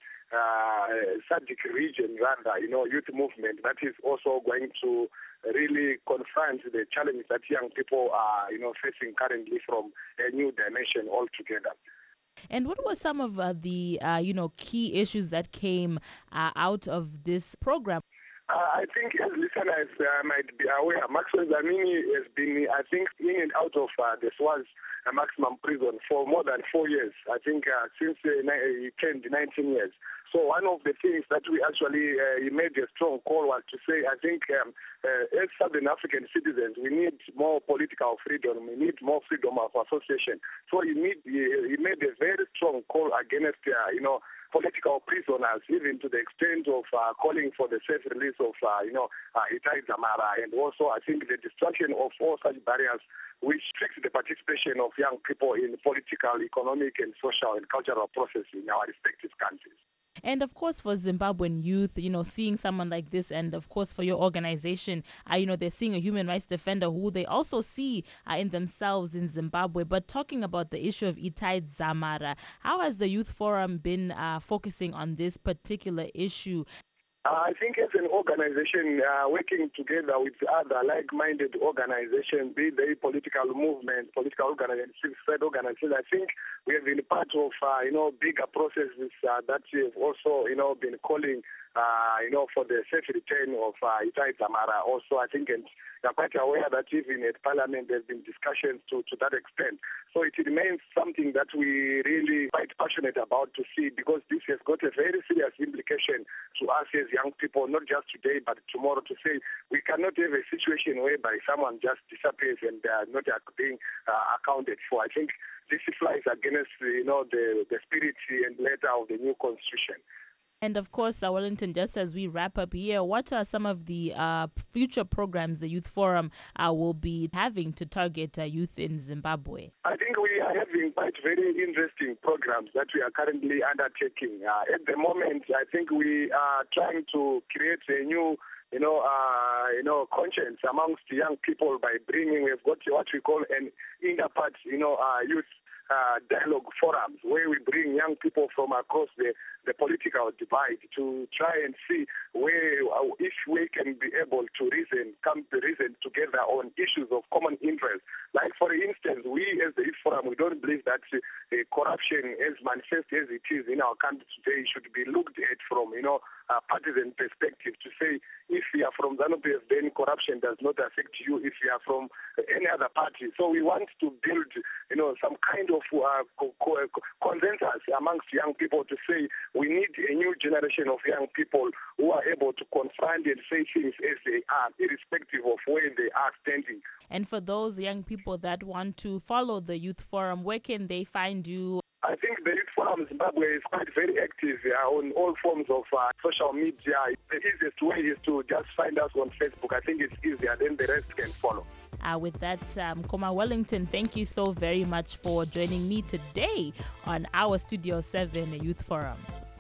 uh, S A D C region, rather, you know, youth movement that is also going to really confront the challenges that young people are, you know, facing currently from a new dimension altogether. And what were some of uh, the, uh, you know, key issues that came uh, out of this program? Uh, I think as listeners uh, might be aware, Maxwell Dlamini has been, I think, in and out of uh, the Swaz uh, maximum prison for more than four years. I think uh, since uh, he turned nineteen years. So one of the things that we actually uh, he made a strong call was to say, I think um, uh, as Southern African citizens, we need more political freedom. We need more freedom of association. So he, need, he, he made a very strong call against, uh, you know, political prisoners, even to the extent of uh, calling for the safe release of, uh, you know, uh, Itai Dzamara, and also I think the destruction of all such barriers which restrict the participation of young people in political, economic, and social and cultural processes in our respective countries. And of course, for Zimbabwean youth, you know, seeing someone like this, and of course for your organization, uh, you know, they're seeing a human rights defender who they also see uh, in themselves in Zimbabwe. But talking about the issue of Itai Dzamara, how has the Youth Forum been uh, focusing on this particular issue? Uh, I think as an organization, uh, working together with other like-minded organizations, be they political movements, political organizations, civil organizations, I think we have been part of, uh, you know, bigger processes uh, that we have also, you know, been calling, uh, you know, for the safe return of uh, Itai Dzamara. Also, I think, and you're quite aware that even at Parliament there have been discussions to, to that extent. So it remains something that we really quite passionate about to see, because this has got a very serious implication to us as young people, not just today but tomorrow, to say we cannot have a situation whereby someone just disappears and they are not being uh, accounted for. I think this flies against, you know, the, the spirit and letter of the new constitution. And of course, uh, Wellington, just as we wrap up here, what are some of the uh, future programs the Youth Forum uh, will be having to target uh, youth in Zimbabwe? I think we are having quite very interesting programs that we are currently undertaking. Uh, at the moment, I think we are trying to create a new, you know, uh, you know, conscience amongst young people by bringing, we've got what we call an inter-part, you know, uh, youth Uh, dialogue forums, where we bring young people from across the, the political divide to try and see where, uh, if we can be able to reason, come to reason together on issues of common interest. Like, for instance, we as the Youth Forum, we don't believe that uh, corruption as manifest as it is in our country today should be looked at from, you know, a partisan perspective, to say if you are from ZANU-P F, then corruption does not affect you if you are from any other party. So we want to build, you know, some kind of uh, co- co- consensus amongst young people to say we need a new generation of young people who are able to confront and say things as they are, irrespective of where they are standing. And for those young people that want to follow the Youth Forum, where can they find you? I think the Youth Forum Zimbabwe is quite very active uh, on all forms of uh, social media. The easiest way is to just find us on Facebook. I think it's easier, then the rest can follow. Uh, with that, um, Koma Wellington, thank you so very much for joining me today on our Studio seven Youth Forum.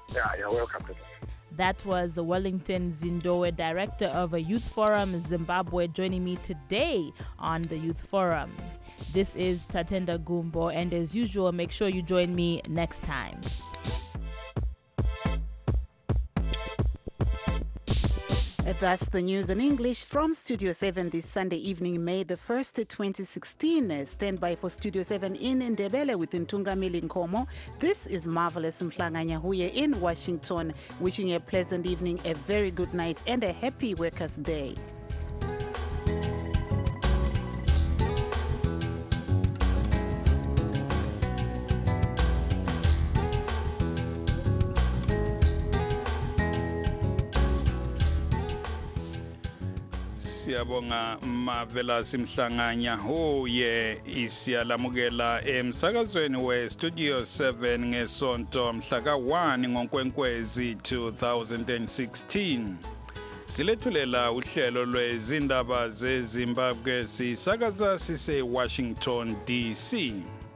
Yeah, you're welcome. That was Wellington Zindowe, Director of a Youth Forum Zimbabwe, joining me today on the Youth Forum. This is Tatenda Gumbo, and as usual, make sure you join me next time. That's the news in English from Studio seven this Sunday evening, May the first, twenty sixteen. Stand by for Studio seven in Ndebele with Ntungamili Nkomo. This is Marvelous Mhlanga Nyahuye in Washington, wishing you a pleasant evening, a very good night, and a happy Workers' Day. Siyabonga Marvelous Mhlanga Nyahuye, isiyalamukela emsakazweni we Studio seven ngesonto mhlaka one ngoNkwenkwezi two thousand sixteen. Silethulela uhlelo lwezindaba zeZimbabwe sisakaza sise Washington D C.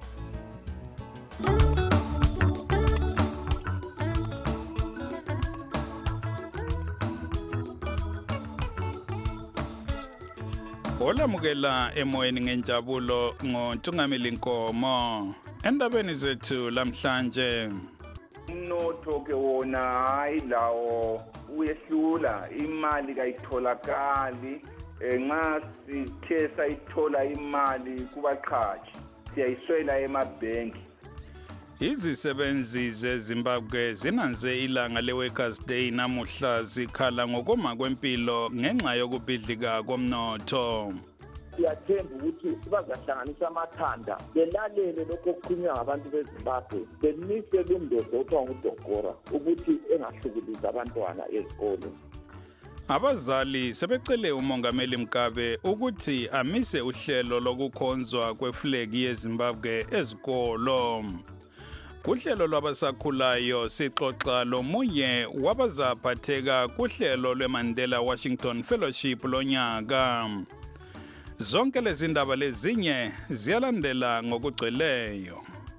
Olamukela emoyeni ngenjabulo ngoNtungamili Nkomo. Endabeni zethu lamhlanje, umnotho ke wona hayi lawo uyehlula, imali kayitholakali. Nxa sithe sayithola imali kubaqhashi siyayiswela emabhenki. Izisebenzi zeZimbabwe zinanze ilanga leWorkers' Day namuhla zikhala ngokoma kwempilo ngenxa yokubhidlika komnotho. Siyathemba ukuthi bazahlanganisa amakhanda belalele lokho okukhulunywa ngabantu beZimbabwe, bemise lumndodo othiwa nguDokora ukuthi engahlukulisa abantwana ezikolo. Abazali sebecele uMongameli Mugabe ukuthi amise uhlelo lokukhonzwa kweflegi yeZimbabwe ezikolo. Kuhlelo lwabasakhulayo sixoxa lomunye wabazaphatheka kuhlelo lweMandela Washington Fellowship lonyaka. Zonke lezi ndaba lezinye ziyalandela ngokugcweleyo.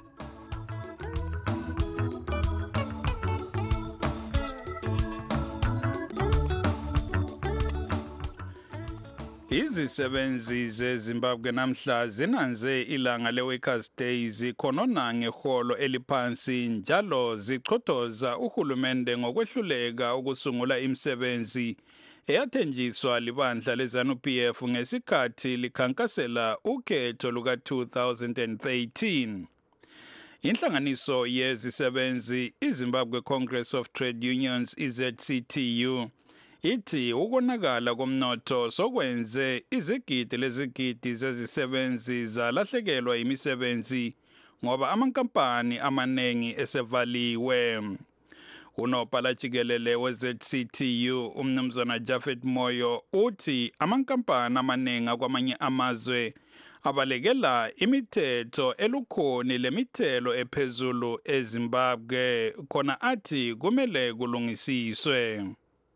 Izisebenzi zeZimbabwe namhla zinanze ilanga leWorkers' Day zikhonona ngeholo eliphansi njalo zichothoza uhulumende ngokwehluleka ukusungula imisebenzi eyathenjiswa libandla leZANU-P F ngesikhathi likhankasela ukhetho luka two thousand thirteen. Inhlanganiso yezisebenzi iZimbabwe Congress of Trade Unions I Z C T U ithi ukonakala komnotho sokwenze izigidi lezigidi zezisebenzi zalahlekelwa imisebenzi ngoba amankampani amanengi esevaliwe. Unobhala jikelele we-Z C T U umnumzana Japhet Moyo uthi amankampani amanengi akwamanye amazwe abalekela imithetho elukhoni lemithelo ephezulu eZimbabwe, khona athi kumele kulungisiswe.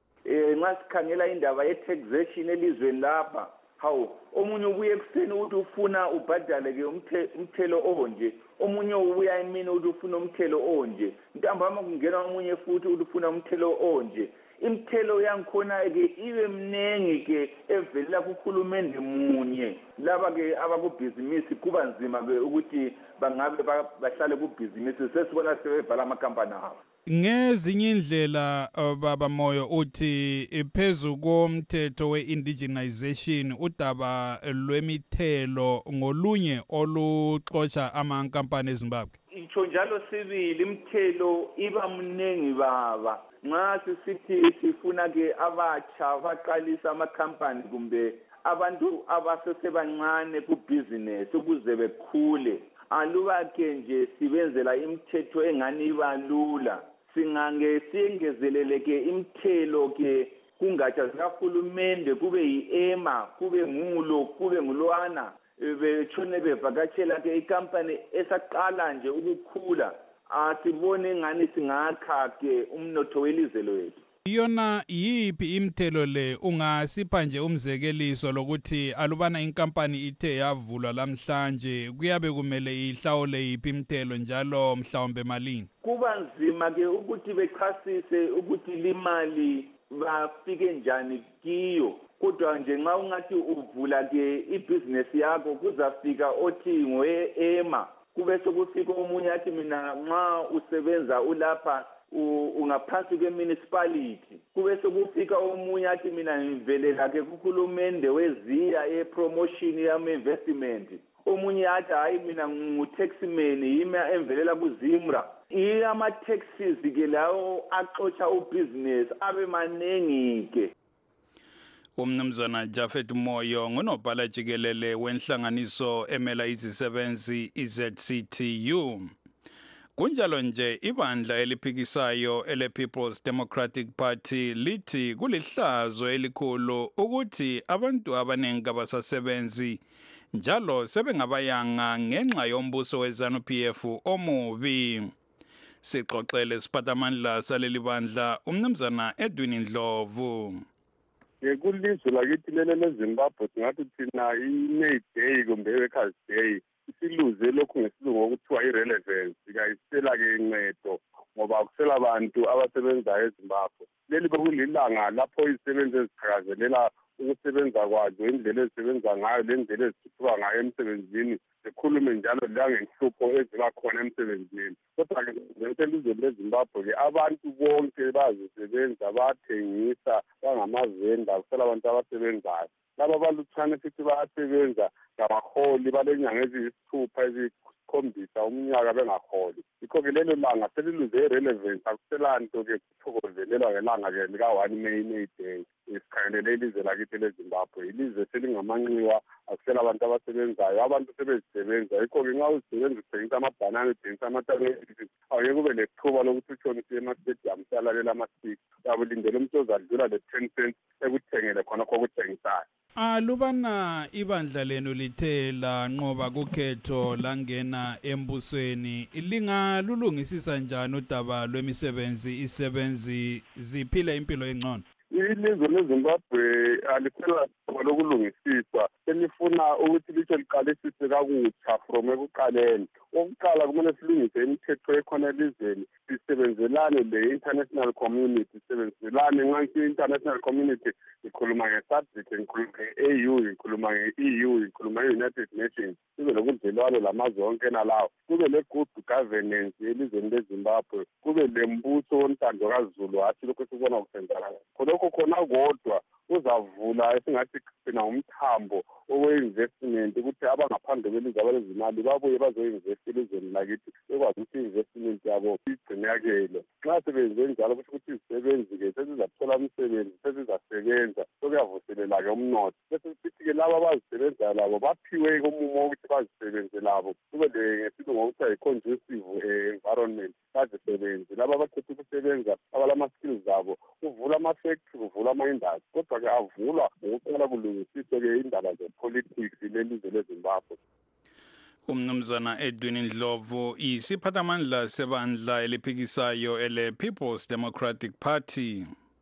Nxa sikhangela indaba ye-taxation elizweni lapha, hawu omunye ubuye ekuseni ukuthi ufuna ubhadale ke umthelo onje, omunye ubuya emini ukuthi ufuna umthelo onje, ntambama kungena omunye futhi ukuthi ufuna umthelo onje. Imthelo yangikhona ke ibe mnengi ke evelela kuhulumende munye. Laba ke abakubhizinisi kuba nzima ke ukuthi bangabe bahlale kubhizinisi, sesibona sebevala amakampani abo. Ngezinye indlela baba Moyo uthi phezu komthetho we-indigenization udaba lwemithelo ngolunye oluxotsha amankampani eZimbabwe. Itsho njalo sibili, imithelo iba mnengi baba. Nxa sisithi sifuna ke abatsha baqalisa amakhampani kumbe abantu abasesebancane kubhizinesi ukuze bekhule, aluba ke nje sibenzela imithetho engani ibalula, singange siyengezelele ke imithelo ke kungatsha zikahulumende, kube yi-ema, kube ngulo, kube ngulwana, betshone bevakatshela ke ikampani esaqala nje ukukhula. Asibone ngani singakha ke umnotho welizwe lethu. Yona yipi imthelo le ungasipha nje umzekeliso lokuthi alubana inkampani ithe yavulwa lamhlanje kuyabe kumele ihlawule yipi imthelo njalo mhlawumbe malini? Kuba nzima ke ukuthi bechasise ukuthi limali bafike njani kiyo. Kodwa nje nxa ungathi uvula ke ibhizinesi yakho kuzafika othi ngoe-ema kube sekufika omunye athi mina nxa usebenza ulapha ungaphansi kwe-municipality kube sekufika omunye athi mina ngivelela ke kuhulumende weziya e-promotion yama-investment omunye athi hayi mina ngu-taxman yimi envelela kuzimra. Ama-taxes ke lawo axotsha ubhizinesi abe manengi ke. Umnumzana Jafet Moyo ngunobhala jikelele wenhlanganiso emela izisebenzi i-Z C T U. Kunjalo nje ibandla eliphikisayo ele People's Democratic Party lithi kulihlazo elikhulu ukuthi abantu abanengi abasasebenzi njalo sebengabayanga ngenxa yombuso we-ZANU P F omubi. Sixoxele siphathamandla saleli bandla umnumzana Edwin Ndlovu. Kulizwe lakithi lele leZimbabwe singathi thina i-May Day kumbe i-Workers Day isiluze lokhu ngesilungu okuthiwa i-relevance kayisela-ke incedo ngoba kusela abantu abasebenzayo eZimbabwe. Leli bekulilanga lapho izisebenzi eziqhakazelela ukusebenza kwazo indlela ezisebenza ngayo lendlela ezithuthuka ngayo emsebenzini zikhulume njalo langenhlupho eziba khona emsebenzini. Kodwa-ke elizweni leZimbabwe-ke abantu bonke bazisebenza bathengisa bangamavenda kusela abantu abasebenzayo. Laba abalutshwane futhi bayasebenza ngabaholi balenyanga eziyisithupha eziyisikhombisa umnyaka bengaholi. Yikho-ke lelo langa seliluze i-relevance akuselanto-ke kuthokozelelwa ngelanga-ke lika-one May May Day. Isikhangelele ilizwe lakithi leZimbabwe ilizwe selingamanxiwa akusela abantu abasebenzayo abantu sebezisebenza. Yikho-ke nxa uzisebenza uthengisa amabhanana uthengisa amatanisi awuye kube lethuba lokuthi utshone usiye emastadium uyalalela amasiki uyabe ulindele umuntu ozadlula le-ten cents ekuthengele khonokho okuthengisayo. Alubana ibandla lenu lithe lanqoba kukhetho langena embusweni lingalulungisisa njani udaba lwemisebenzi isebenzi ziphile impilo engcono? Ilizwe leZimbabwe aliphela lokulungisiswa selifuna ukuthi lisho liqalisise kakutsha from ekuqaleni. Okuqala kumele silungise imithetho ekhona elizweni sisebenzelane le-international community sisebenzelane nxa i-international community ikhuluma nge-subject ngikhuluma nge-A U ngikhuluma nge-E U ngikhuluma nge-United Nations kube lokudlelwano lamazwe onke nalawo kube le-good governance elizweni leZimbabwe kube lembuso wontando kaZulu hathi lokho sikubona kusenzakala khonokho khona kodwa uzavula esingathi sina umthambo owe-investment ukuthi abangaphandle kwelizwe abalezimali babuye bazo-invest elizweni lakithi bekwazi ukuthi i-investment yabo igcinakele. Nxa sebenze njalo kusho ukuthi izisebenzi-ke sezizathola umsebenzi sezizasebenza sokuyavuselela-ke umnotho bese sithi-ke labo abazisebenzayo labo baphiwe umumo wokuthi bazisebenze labo kube ngesilungu okuthiwa yi-conducive environment bazisebenze. Labo abakhetha ukusebenza abalama-skills zabo kuvula ama-factory kuvula ama-industry kodwa-ke avulwa ngokuqala kulungisiswe-ke indaba ze-politics lelizwe leZimbabwe. Umnumzana Edwin Ndlovu isiphathamandla sebandla eliphikisayo ele People's Democratic Party.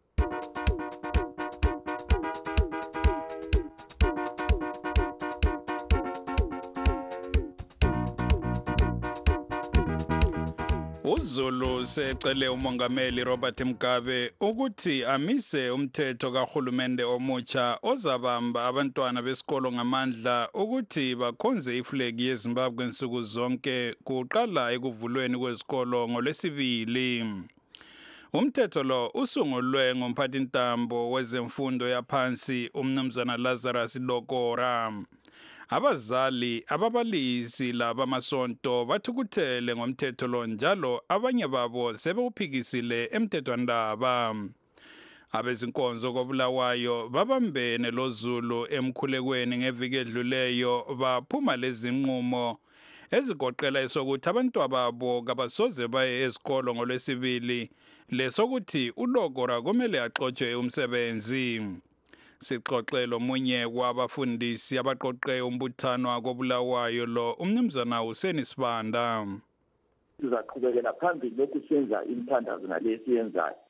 uZulu secele umongameli Robert Mugabe ukuthi amise umthetho kahulumende omutsha ozabamba abantwana besikolo ngamandla ukuthi bakhonze iflegi yeZimbabwe nsuku zonke kuqala ekuvulweni kwezikolo ngolwesibili. Umthetho lo usungulwe ngumphathintambo wezemfundo yaphansi umnumzana Lazarus Lokora. Abazali ababalisi labamasonto bathukuthele ngomthetho lo njalo abanye babo sebewuphikisile emthethwandaba. Abezinkonzo koBulawayo babambene loZulu emkhulekweni ngeviki edluleyo baphuma lezi nqumo ezigoqela esokuthi abantu babo kabasoze baye ezikolo ngolwesibili lesokuthi uLokora kumele axotshe umsebenzi. Sixoxelo munye kwabafundisi abaqoqe umbuthano wakoBulawayo lo umnumzana Hussein Sibanda. Sizaqhubekela phambili lokhu senza imithandazo nalesi yenzayo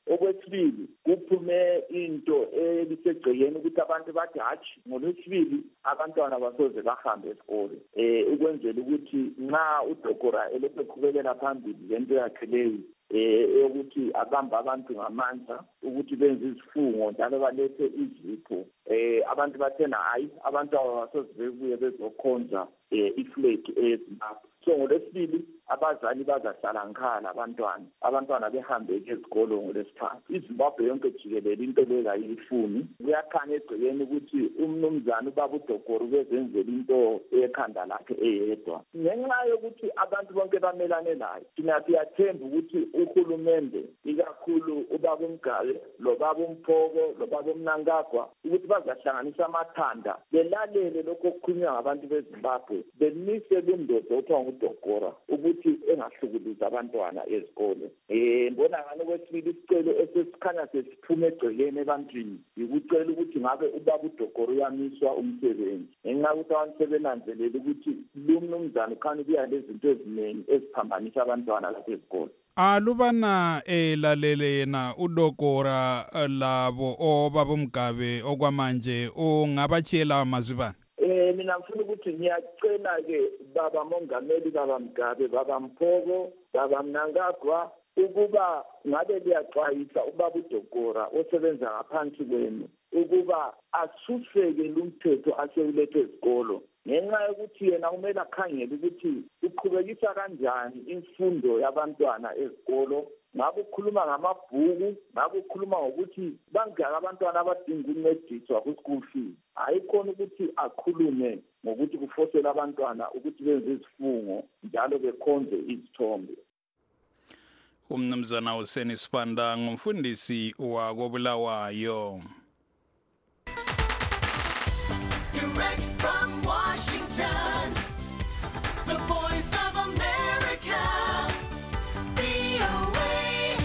okwesibili kuphume into elisegcekeni ukuthi abantu bathi hatshi ngolwesibili abantwana basoze bahambe esikole um ukwenzela ukuthi nxa udokora elokhu eqhubekela phambili lento yakhe leyo eh ukuthi abamba abantu ngamandla ukuthi benze izifungo njalo balethe izipho eh abantu bathena hayi abantu abasoze bebuye bezokhonza iflag eZimbabwe. So ngolesibili abazali bazahlala ngikhala abantwana abantwana behambe ezikolo ngolesithathu. iZimbabwe yonke jikelele into leyo ayifuni. Kuyakhanya egcekeni ukuthi umnumzana ubaba uDokoro bezenzela into ekhanda lakhe eyedwa. Ngenxa yokuthi abantu bonke bamelane layo thina siyathemba ukuthi uhulumende ikakhulu ubaba uMgabe lo baba uMphoko lo baba uMnangagwa ukuthi bazahlanganisa amathanda belalele lokho okukhulunywa ngabantu beZimbabwe bemise lundodo othiwa nguDokora ukuthi engahlukulisa abantwana ezikole. Eh mbona ngani kwesibili isicelo esesikhanya sesiphuma egcekeni ebantwini ukucela ukuthi ngabe ubaba uDokora uyamiswa umsebenzi. Ngenxa yokuthi abantu sebenanzelela ukuthi lo mnumzana ukhanya kuya lezinto eziningi eziphambanisa abantwana lapha ezikole. Alubana elalele yena uDokora labo obaba uMgabe okwamanje ungabachiyela amazwibana. Eh mina ngifuna ukuthi ngiyacela ke baba mongameli baba Mgabe baba Mphoko baba Mnangagwa ukuba ngabe liyaxwayisa ubaba uDokora osebenza ngaphansi kwenu ukuba asuseke lumthetho asewulethe ezikolo ngenxa yokuthi yena kumele akhangele ukuthi uqhubekisa kanjani imfundo yabantwana ezikolo. Ngabe ukhuluma ngamabhuku ngabe ukhuluma ngokuthi bangaka abantwana abadinga ukuncediswa ku-school fees. Ayikhona ukuthi akhulume ngokuthi kufosele abantwana ukuthi benze izifungo njalo bekhonze izithombe. Umnumzana uSeni Sibanda ngumfundisi wakobulawayo. Direct from Washington, the voice of America, V O A.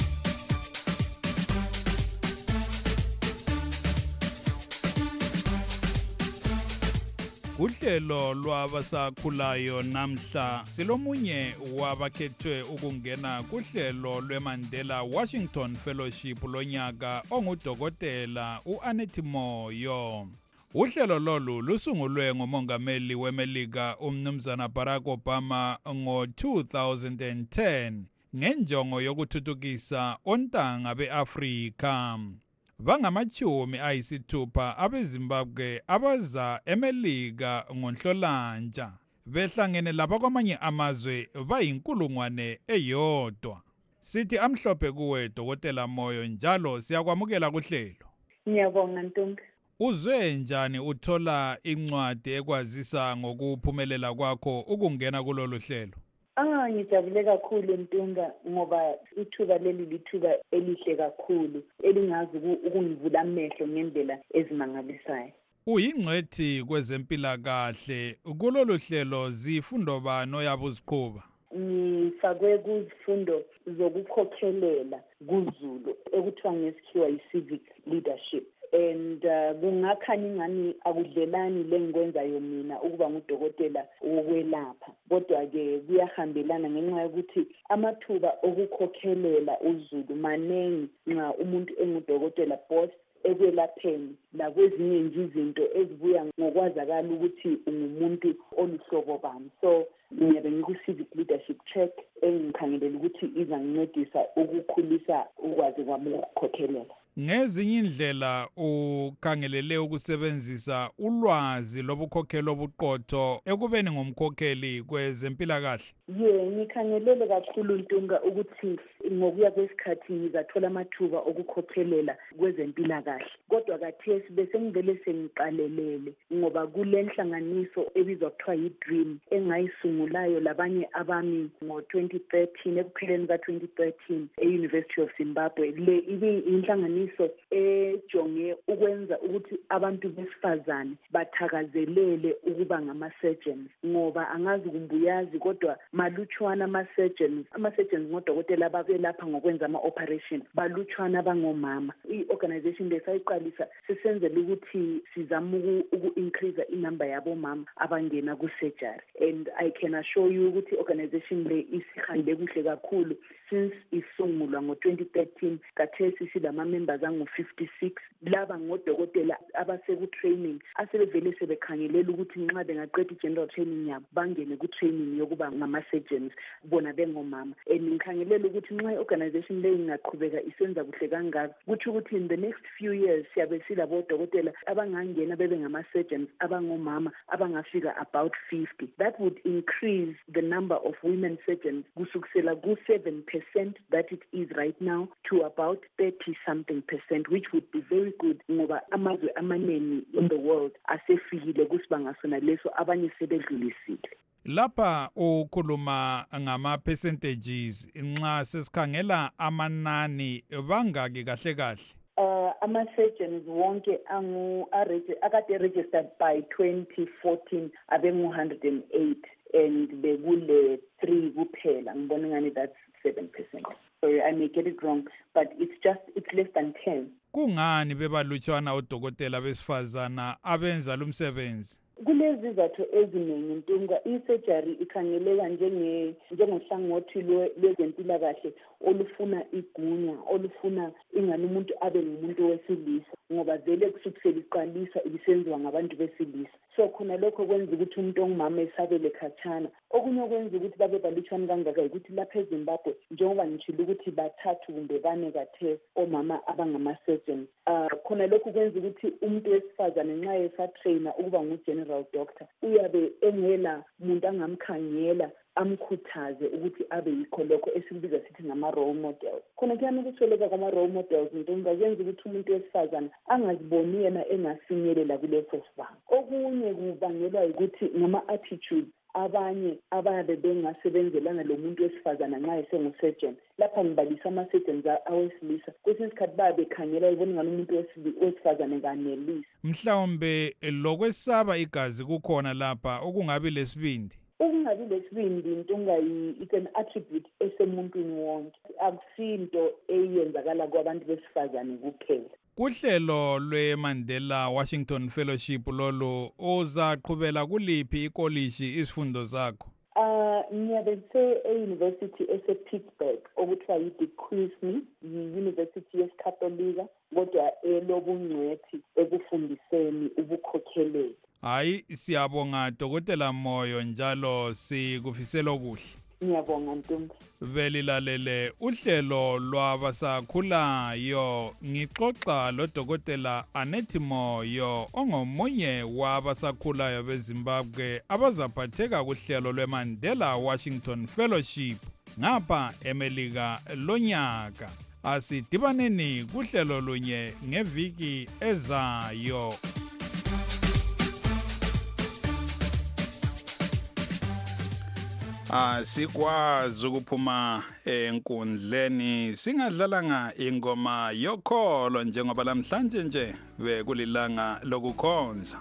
Kuhlelo lwabasakhulayo namhla silomunye wabakhethwe ukungena kuhlelo lweMandela Washington Fellowship lonyaka ongudokotela uAnnetti Moyo. Uhlelo lolu lusungulwe ngumongameli weMelika umnumzana Barack Obama ngo two thousand ten ngenjongo yokuthuthukisa ontanga beAfrika. Bangamachumi ayisithupha abeZimbabwe abaza eMelika ngoNhlolanja behlangene lapha kwamanye amazwe bayinkulungwane eyodwa. Sithi amhlophe kuwe Dokotela Moyo njalo siyakwamukela kuhlelo. Ngiyabonga Ntombi. Uzwe njani uthola incwadi ekwazisa ngokuphumelela kwakho ukungena kulolu hlelo? Ah ngijabule kakhulu Ntunga ngoba ithuba leli lithuba elihle kakhulu elingazi ukungivula amehlo ngendlela ezimangalisayo. Uyingcwethi kwezempilakahle kulolu hlelo zifundo bani oyabuziqhuba? Ngifakwe kuzifundo zokukhokhelela kuZulu ekuthiwa ngesikhiwa yi-civic leadership. And kungakhanya ingani akudlelani lengikwenzayo mina ukuba ngudokotela wokwelapha kodwa ke kuyahambelana ngenxa yokuthi amathuba okukhokhelela uZulu manengi nxa umuntu engudokotela both ekwelapheni nakwezinye nje izinto ezibuya ngokwazakala ukuthi ungumuntu oluhlobo bami. So ngiyabe ngiku-civic leadership track engikhangelela ukuthi izangincedisa ukukhulisa ukwazi kwami ukukhokhelela. Ngezinye indlela ukhangelele ukusebenzisa ulwazi lobukhokheli obuqotho ekubeni ngumkhokheli kwezempilakahle. Ye ngikhangelele kakhulu Ntunga ukuthi ngokuya kwesikhathi ngizathola amathuba okukhokhelela kwezempilakahle. Kodwa kathesi bese ngivele sengiqalelele ngoba kule nhlanganiso ebizwa kuthiwa yi-Dream engayisungulayo labanye abami ngo twenty thirteen ekupheleni ka twenty thirteen e-University of Zimbabwe. Le ibe inhlanganiso ejonge ukwenza ukuthi abantu besifazane bathakazelele ukuba ngama-surgeons ngoba angazi kumbuyazi kodwa malutshwana ama-surgeons ama-surgeons ngodokotela ababelapha ngokwenza ama-operation balutshwana bangomama. I-organization lesayiqalisa sisenzela ukuthi sizame uku-increase inumber yabomama abangena ku-surgery and I can assure you ukuthi i-organization le isihambe kuhle kakhulu since isungulwa ngo twenty thirteen kathesi silama members angu fifty-six laba ngodokotela abasekutraining asebevele sebekhangelela ukuthi nxa bengaqeda i-general training yabo bangene ku-training yokuba ngama-surgeons bona bengomama and ngikhangelela ukuthi nxa i-organization leyo ingaqhubeka isenza kuhle kangaka kuthi ukuthi in the next few years siyabe silabodokotela abangangena bebe ngama-surgeons abangomama abangafika about fifty. That would increase the number of women surgeons kusukusela ku-seven percent that it is right now to about thirty something percent, which would be very good ngoba amazwe amaneni in the world asefikile kusibanga sona leso abanye sebedlulisile. Lapha ukhuluma ngama percentages nxa sesikhangela amanani bangaki kahle kahle. Uh, ama-surgeons wonke angu akade registered by twenty fourteen abengu one hundred eight and bekule three kuphela ngibona ngani that's seven percent. Sorry, I may get it wrong, but it's just it's less than ten. Kungani bebalutshwana odokotela besifazana abenza lumsebenzi? Kulezi zathu eziningi Ntunga, i-surgery ikhangeleka njenge njengohlangothi lwezempilakahle olufuna igunya olufuna ingani umuntu abe ngumuntu wesilisa ngoba vele kusukisela iqalisa ibisenziwa ngabantu besilisa. So khona lokho kwenza ukuthi umuntu ongumama esabele khatshana. Okunye kwenza ukuthi babe balutshwana kangaka ukuthi lapha eZimbabwe njengoba ngitshilo ukuthi bathathu kumbe bane kathe omama abangama-surgeons. Uh, khona lokho kwenza ukuthi umuntu wesifazane nxa esatrainer ukuba ngu-general doctor uyabe engela muntu angamkhangela amkhuthaze ukuthi abe yikho lokho esikubiza sithi ngama-role models. Khona kuyami kusweleka kwama-role models Ntunga kwenza ukuthi umuntu wesifazane angaziboni yena engafinyelela kuleso sibanga. Okunye kubangelwa ukuthi ngama-attitude abanye ababe bengasebenzelana lo muntu wesifazana nxa esengu-surgeon. Lapha ngibalisa ama-surgeons awesilisa kwesinye isikhathi babe bekhangela ibona ngalo umuntu wesifazane kanelisa. Mhlawumbe lokwesaba igazi kukhona lapha okungabi lesibindi. Ukungabi lesibindi Ntunga it's an attribute esemuntwini wonke. Akusinto eyenzakala kwabantu besifazane kuphela. Kuhlelo lwe-Mandela Washington Fellowship lolo uzaqhubela kuliphi ikolishi isifundo zakho? Uh, ngiyabe se-university ese-Pittsburgh okuthiwa yi-Diquisne, yi-university yesi-Katolika kodwa elobungcwethi ekufundiseni ubukhokheleli. Hayi siyabonga Dokotela Moyo njalo sikufisela okuhle. Ngiyabonga Ntunga. Belilalele uhlelo lwabasakhulayo ngixoxa loDokotela Anethi Moyo ongomunye wabasakhulayo beZimbabwe abazaphatheka kuhlelo lweMandela Washington Fellowship ngapha eMelika lonyaka. Asidibaneni kuhlelo lunye ngeviki ezayo. Ah sikwazi ukuphuma enkundleni singadlalanga ingoma yokholo njengoba namhlanje nje bekulilanga lokukhonza.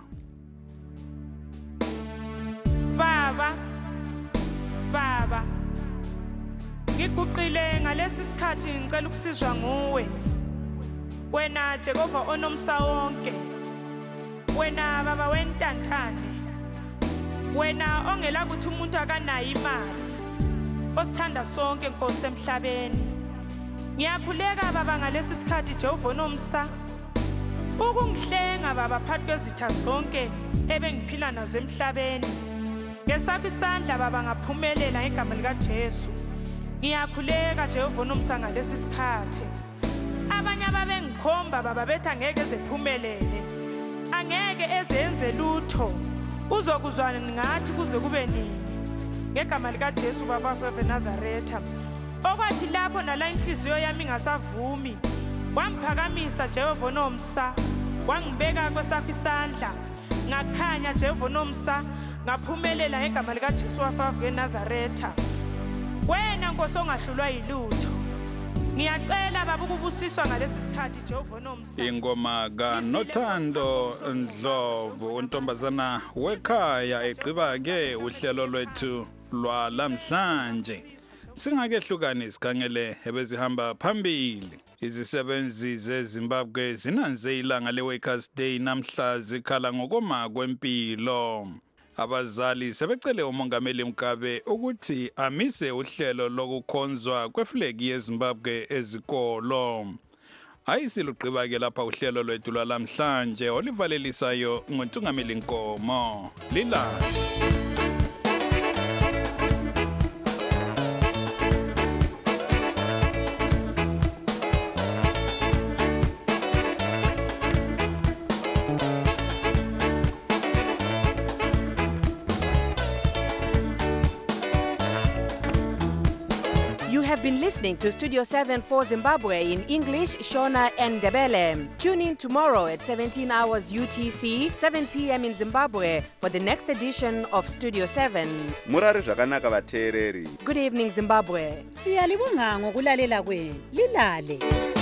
Baba Baba ngiguqile ngalesi sikhathi ngicela ukusizwa nguwe. Wena Jehova onomsa wonke. Wena baba wentantane. Wena ongela ukuthi umuntu akanayo imali osithanda sonke Nkosi emhlabeni. Ngiyakhuleka baba ngalesi sikhathi Jehova nomsa ukungihlenga baba phakathi kwezitha zonke ebengiphila nazo emhlabeni. Ngesakho isandla baba ngaphumelela ngegama lika Jesu. Ngiyakhuleka Jehova nomsa ngalesi sikhathi. Abanye ababengikhomba baba bethi angeke ezephumelele. Angeke ezenze lutho. Uzokuzwana ngathi kuze kube nini ngegama lika Jesu baba weNazaretha. Okwathi lapho nala inhliziyo yami ngasavumi wamphakamisa Jehova nomsa wangibeka kwesakho isandla ngakhanya Jehova nomsa ngaphumelela ngegama lika Jesu weNazaretha. Wena Nkosi ongahlulwa yilutho ngiyacela baba ukubusiswa ngalesi sikhathi Jehova nomsa. Ingoma kaNothando Ndlovu untombazana wekhaya egqiba ke uhlelo lwethu lwalamhlanje. Singakehlukani sikhangele ebezihamba phambili. Izisebenzi zeZimbabwe zinanze ilanga leWorkers Day namhla zikhala ngokoma kwempilo. Abazali sebecele umongameli Mugabe ukuthi amise uhlelo lokukhonzwa kweflegi yeZimbabwe ezikolo. Ayisiluqhiba ke lapha uhlelo lwethu lwalamhlanje olivalelisayo nguNtungameli Nkomo. Lila. You have been listening to Studio seven for Zimbabwe in English, Shona and Ndebele. Tune in tomorrow at seventeen hours U T C, seven p m in Zimbabwe for the next edition of Studio seven. Murari zvakanaka vateereri. Good evening, Zimbabwe. Siyalibonga ngokulalela kwenu. Lilale.